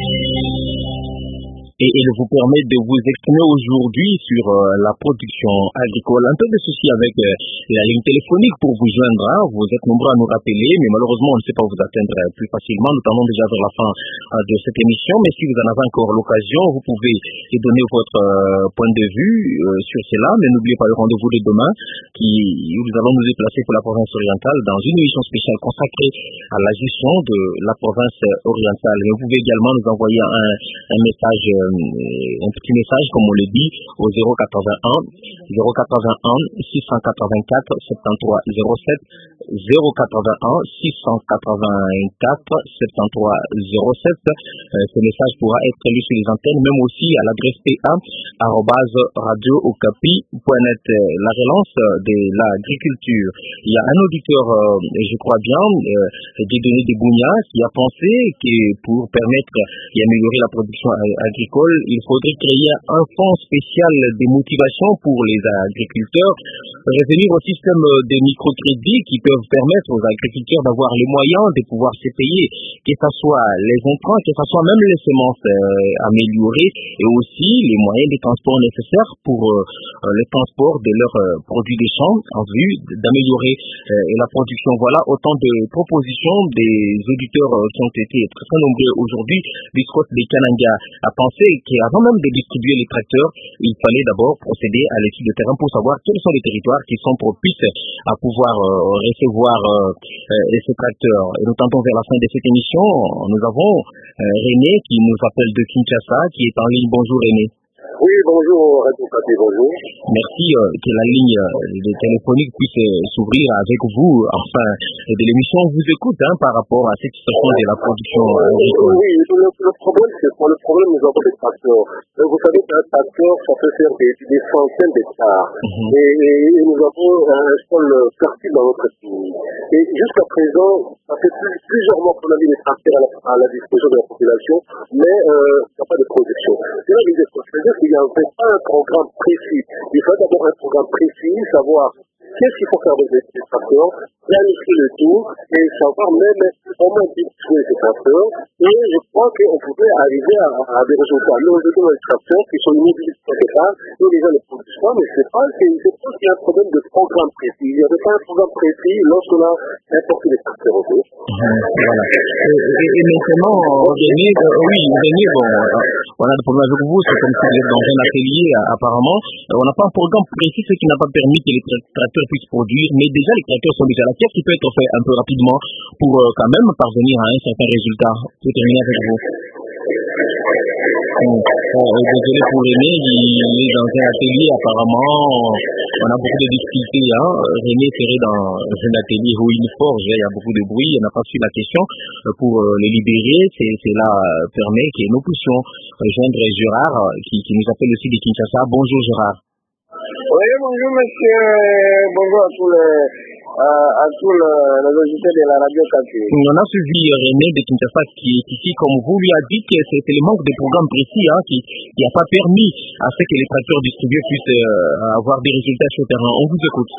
Et il vous permet de vous exprimer aujourd'hui sur euh, la production agricole. Un peu de souci avec euh, la ligne téléphonique pour vous joindre. Hein. Vous êtes nombreux à nous rappeler, mais malheureusement, on ne sait pas vous atteindre euh, plus facilement, notamment déjà vers la fin euh, de cette émission. Mais si vous en avez encore l'occasion, vous pouvez donner votre euh, point de vue euh, sur cela. Mais n'oubliez pas le rendez-vous de demain, qui, où nous allons nous déplacer pour la province orientale dans une émission spéciale consacrée à la gestion de la province orientale. Mais vous pouvez également nous envoyer un, un message euh, un petit message, comme on le dit, au zéro quatre-vingt-un six cent quatre-vingt-quatre soixante-treize zéro sept, zéro quatre-vingt-un six cent quatre-vingt-quatre soixante-treize zéro sept. Euh, ce message pourra être lu sur les antennes, même aussi à l'adresse p a arobase radio okapi point net. La relance de l'agriculture. Il y a un auditeur, euh, je crois bien, euh, Dieudonné de Bounia, qui a pensé que pour permettre et améliorer la production agricole, il faudrait créer un fonds spécial de motivation pour les agriculteurs, revenir au système de microcrédits qui peuvent permettre aux agriculteurs d'avoir les moyens de pouvoir se payer, que ce soit les intrants, que ce soit même les semences euh, améliorées et aussi les moyens de transport nécessaires pour euh, le transport de leurs euh, produits des champs en vue d'améliorer euh, la production. Voilà autant de propositions des auditeurs euh, qui ont été très, très nombreux aujourd'hui. Biscot de Kananga a pensé qu'avant même de distribuer les tracteurs, il fallait d'abord procéder à l'étude de terrain pour savoir quels sont les territoires qui sont propices à pouvoir euh, recevoir euh, euh, ces tracteurs. Et nous tentons vers la fin de cette émission, nous avons euh, René qui nous appelle de Kinshasa, qui est en ligne. Bonjour René. Oui, bonjour, Radio Kapi, bonjour. Merci euh, que la ligne euh, téléphonique puisse euh, s'ouvrir avec vous, enfin, de l'émission. On vous écoute hein, par rapport à cette situation de la production agricole. Oui, le, le problème, c'est quoi? Le problème, nous avons des tracteurs. Vous savez qu'un tracteur, ça peut faire des, des centaines d'hectares. Mm-hmm. et, et, et nous avons un sol fertile dans notre pays. Et jusqu'à présent, ça fait plus, plusieurs mois qu'on a mis les tracteurs à la, à la disposition de la population, mais euh, il n'y a pas de production. C'est là l'idée. Il n'y a en fait pas un programme précis. Il faut d'abord un programme précis, savoir qu'est-ce qu'il faut faire avec ces tracteurs, planifier le tout et savoir même comment distribuer ces tracteurs. Et je crois qu'on pouvait arriver à, à des résultats. Mais aujourd'hui, les tracteurs qui sont inutilisés quelque part, et les gens ne produisent pas, mais c'est pas, c'est, je pense qu'il y a un problème de programme précis. Il n'y avait pas un programme précis lorsqu'on a importé les tracteurs au fait. Voilà. Et, et, et maintenant, René, euh, oui, René, bon, euh, on a des problèmes avec vous, c'est comme si vous êtes dans un atelier, euh, apparemment. Euh, on n'a pas un programme précis, ce qui n'a pas permis que les tra- tracteurs puissent produire, mais déjà les tracteurs sont déjà là. Qu'est-ce qui peut être fait un peu rapidement pour euh, quand même parvenir à un certain résultat? Je vais terminer avec vous. Bon, oh, désolé pour René, il est dans un atelier apparemment, on a beaucoup de difficultés. Hein. René serait dans un atelier où il forge, il y a beaucoup de bruit, on n'a pas su la question pour euh, les libérer, c'est, cela euh, permet que nous puissions rejoindre Gérard qui, qui nous appelle aussi de Kinshasa. Bonjour Gérard. Oui, bonjour monsieur, bonjour à tous les... Euh, à tous le, les auditeurs de la radio Kapi. On a suivi René de Kinshasa qui est ici, comme vous lui a dit, que c'était le manque de programme précis hein, qui n'a pas permis à ce que les tracteurs distribués puissent euh, avoir des résultats sur le terrain. On vous écoute.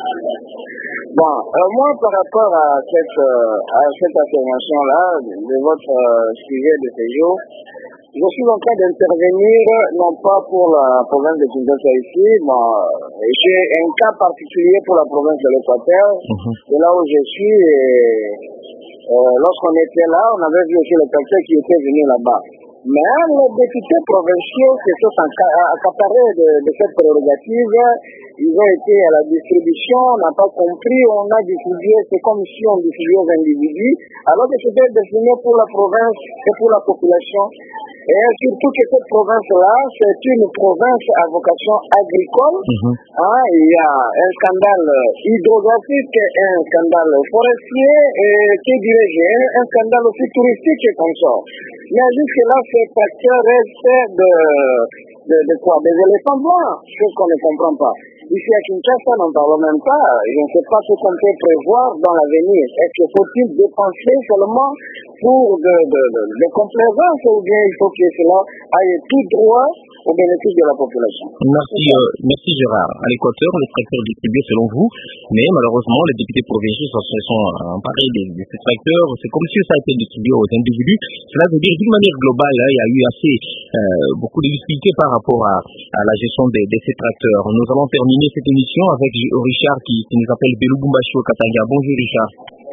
Bon, euh, moi par rapport à cette, euh, à cette affirmation-là, de votre euh, sujet de ce jour, je suis en train d'intervenir, non pas pour la province de Kinshasa ici, mais j'ai un cas particulier pour la province de l'Équateur, mm-hmm. de là où je suis, et euh, lorsqu'on était là, on avait vu aussi les tracteurs qui étaient venus là-bas. Mais les députés provinciaux se sont accaparés de, de cette prérogative, ils ont été à la distribution, on n'a pas compris, on a distribué, c'est comme si on distribuait aux individus, alors que c'était destiné pour la province et pour la population. Et surtout que cette province-là, c'est une province à vocation agricole. Mm-hmm. Hein, il y a un scandale hydrographique, un scandale forestier, et que dirais-je, un scandale aussi touristique et comme ça. Mais jusque-là, ces tracteurs restent de, de, de quoi? Des éléphants blancs, chose qu'on ne comprend pas. Ici à Kinshasa, n'en parlons même pas. Je ne sais pas ce qu'on peut prévoir dans l'avenir. Est-ce que faut-il dépenser seulement pour de, de, de, de complaisance ou bien il faut que cela aille tout droit au bénéfice de la population? Merci, euh, merci Gérard. À l'Équateur, les tracteurs distribués selon vous, mais malheureusement, les députés provinciaux se sont emparés de, de ces tracteurs. C'est comme si ça a été distribué aux individus. Cela veut dire d'une manière globale, hein, il y a eu assez euh, beaucoup de difficultés par rapport à, à la gestion de, de ces tracteurs. Nous allons terminer cette émission avec Richard qui, qui nous appelle Belubumbashi au Katanga. Bonjour Richard.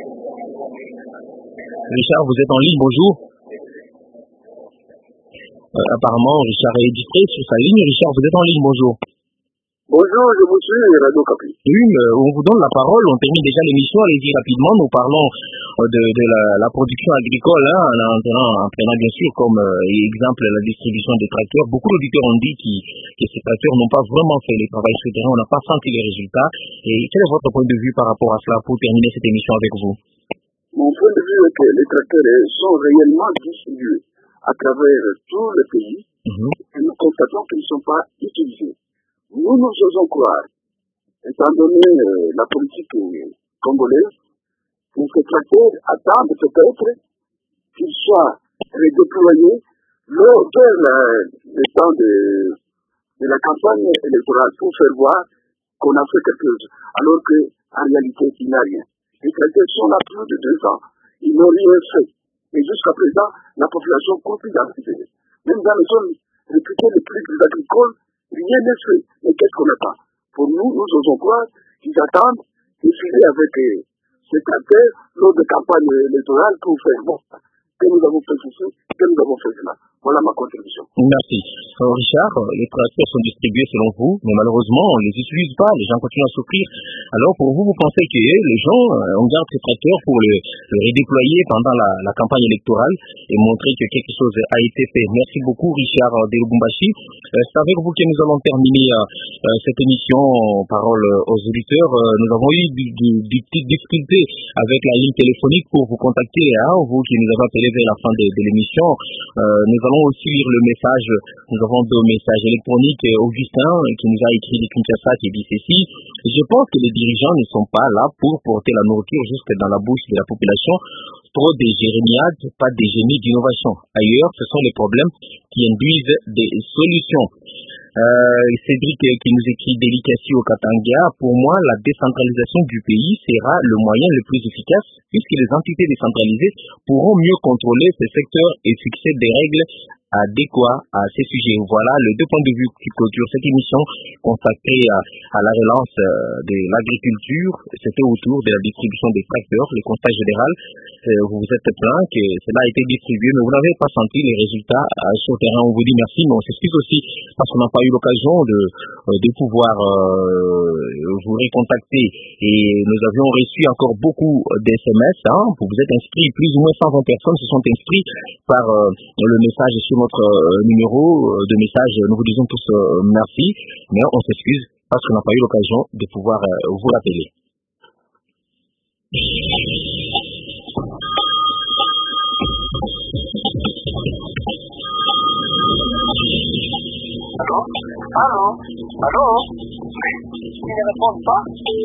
Richard, vous êtes en ligne, bonjour. Euh, apparemment, Richard est distrait sur sa ligne. Richard, vous êtes en ligne, bonjour. Bonjour, je vous suis, Radio Kapi. Oui, on vous donne la parole, on termine déjà l'émission, allez-y rapidement, nous parlons de, de la, la production agricole, hein, en, en, en prenant bien sûr comme euh, exemple la distribution des tracteurs. Beaucoup d'auditeurs ont dit qui, que ces tracteurs n'ont pas vraiment fait les travaux sur le terrain, on n'a pas senti les résultats. Et quel est votre point de vue par rapport à cela pour terminer cette émission avec vous? Mon point de vue est que les tracteurs sont réellement distribués à travers tout le pays, mm-hmm. et nous constatons qu'ils ne sont pas utilisés. Nous nous osons croire, étant donné euh, la politique euh, congolaise, que ces tracteurs attendent peut-être qu'ils soient redéployés lors de la, le temps de, de la campagne électorale pour faire voir qu'on a fait quelque chose, alors qu'en réalité, il n'y a rien. Les tracteurs sont là plus de deux ans, ils n'ont rien fait. Et jusqu'à présent, la population continue d'activer. Même dans les zones réputées les plus agricoles, rien n'est fait. Mais qu'est-ce qu'on attend? Pour nous, nous osons croire qu'ils attendent de filer avec euh, ces tracteurs lors de campagne électorale pour faire bon, que nous avons fait ceci, que nous avons fait cela. Voilà ma contribution. Merci. Alors, Richard, les tracteurs sont distribués selon vous, mais malheureusement, on ne les utilise pas, les gens continuent à souffrir. Alors, pour vous, vous pensez que les gens, on garde ces tracteurs pour le, le redéployer pendant la, la campagne électorale et montrer que quelque chose a été fait. Merci beaucoup, Richard Belubumbashi. Euh, C'est avec vous que nous allons terminer euh, cette émission Parole aux auditeurs. Euh, nous avons eu des petites difficultés avec la ligne téléphonique pour vous contacter, hein, vous qui nous avez appelé vers la fin de, de l'émission. Euh, nous allons aussi lire le message, nous avons deux messages électroniques. Augustin qui nous a écrit de Kinshasa qui dit ceci: je pense que les dirigeants ne sont pas là pour porter la nourriture juste dans la bouche de la population. Trop des jérémiades, pas des génies d'innovation. Ailleurs, ce sont les problèmes qui induisent des solutions. Euh, Cédric qui nous écrit Délicatie au Katanga. Pour moi, la décentralisation du pays sera le moyen le plus efficace puisque les entités décentralisées pourront mieux contrôler ces secteurs et fixer des règles adéquates à ces sujets. Voilà le deux points de vue qui clôturent cette émission consacrée à, à la relance de l'agriculture. C'était autour de la distribution des tracteurs, le constat général. Euh, vous vous êtes plaint que cela a été distribué, mais vous n'avez pas senti les résultats euh, sur le terrain. On vous dit merci, mais on s'excuse aussi parce qu'on n'a pas eu l'occasion de, de pouvoir euh, vous recontacter. Et nous avions reçu encore beaucoup d'S M S. Hein. Vous vous êtes inscrits, plus ou moins cent vingt personnes se sont inscrits par euh, le message sur notre euh, numéro de message. Nous vous disons tous euh, merci, mais on s'excuse parce qu'on n'a pas eu l'occasion de pouvoir euh, vous rappeler. Allô? Allô? Allô? Ils ne répondent pas?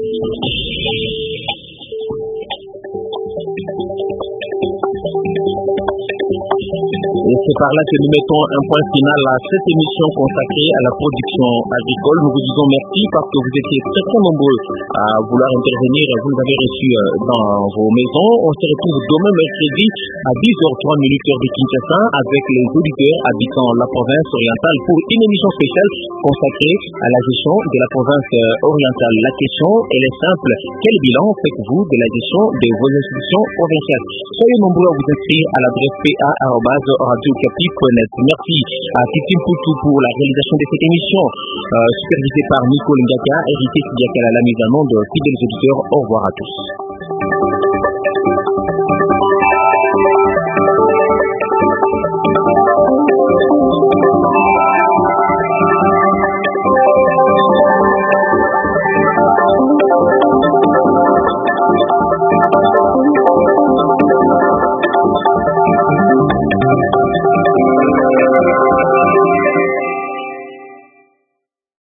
Et c'est par là que nous mettons un point final à cette émission consacrée à la production agricole. Nous vous disons merci parce que vous étiez très très nombreux à vouloir intervenir. Vous nous avez reçus dans vos maisons. On se retrouve demain mercredi à dix heures trois heure de Kinshasa avec les auditeurs habitant la province orientale pour une émission spéciale consacrée à la gestion de la province orientale. La question, elle est simple. Quel bilan faites-vous de la gestion de vos institutions provinciales? Soyez nombreux à vous inscrire à l'adresse p a arobase radio capi point net. Merci à Titi Poutou pour la réalisation de cette émission, euh, supervisée par Nico Ngaka, hérité Sidiakala, la mise en nom de fidèles auditeurs. Au revoir à tous.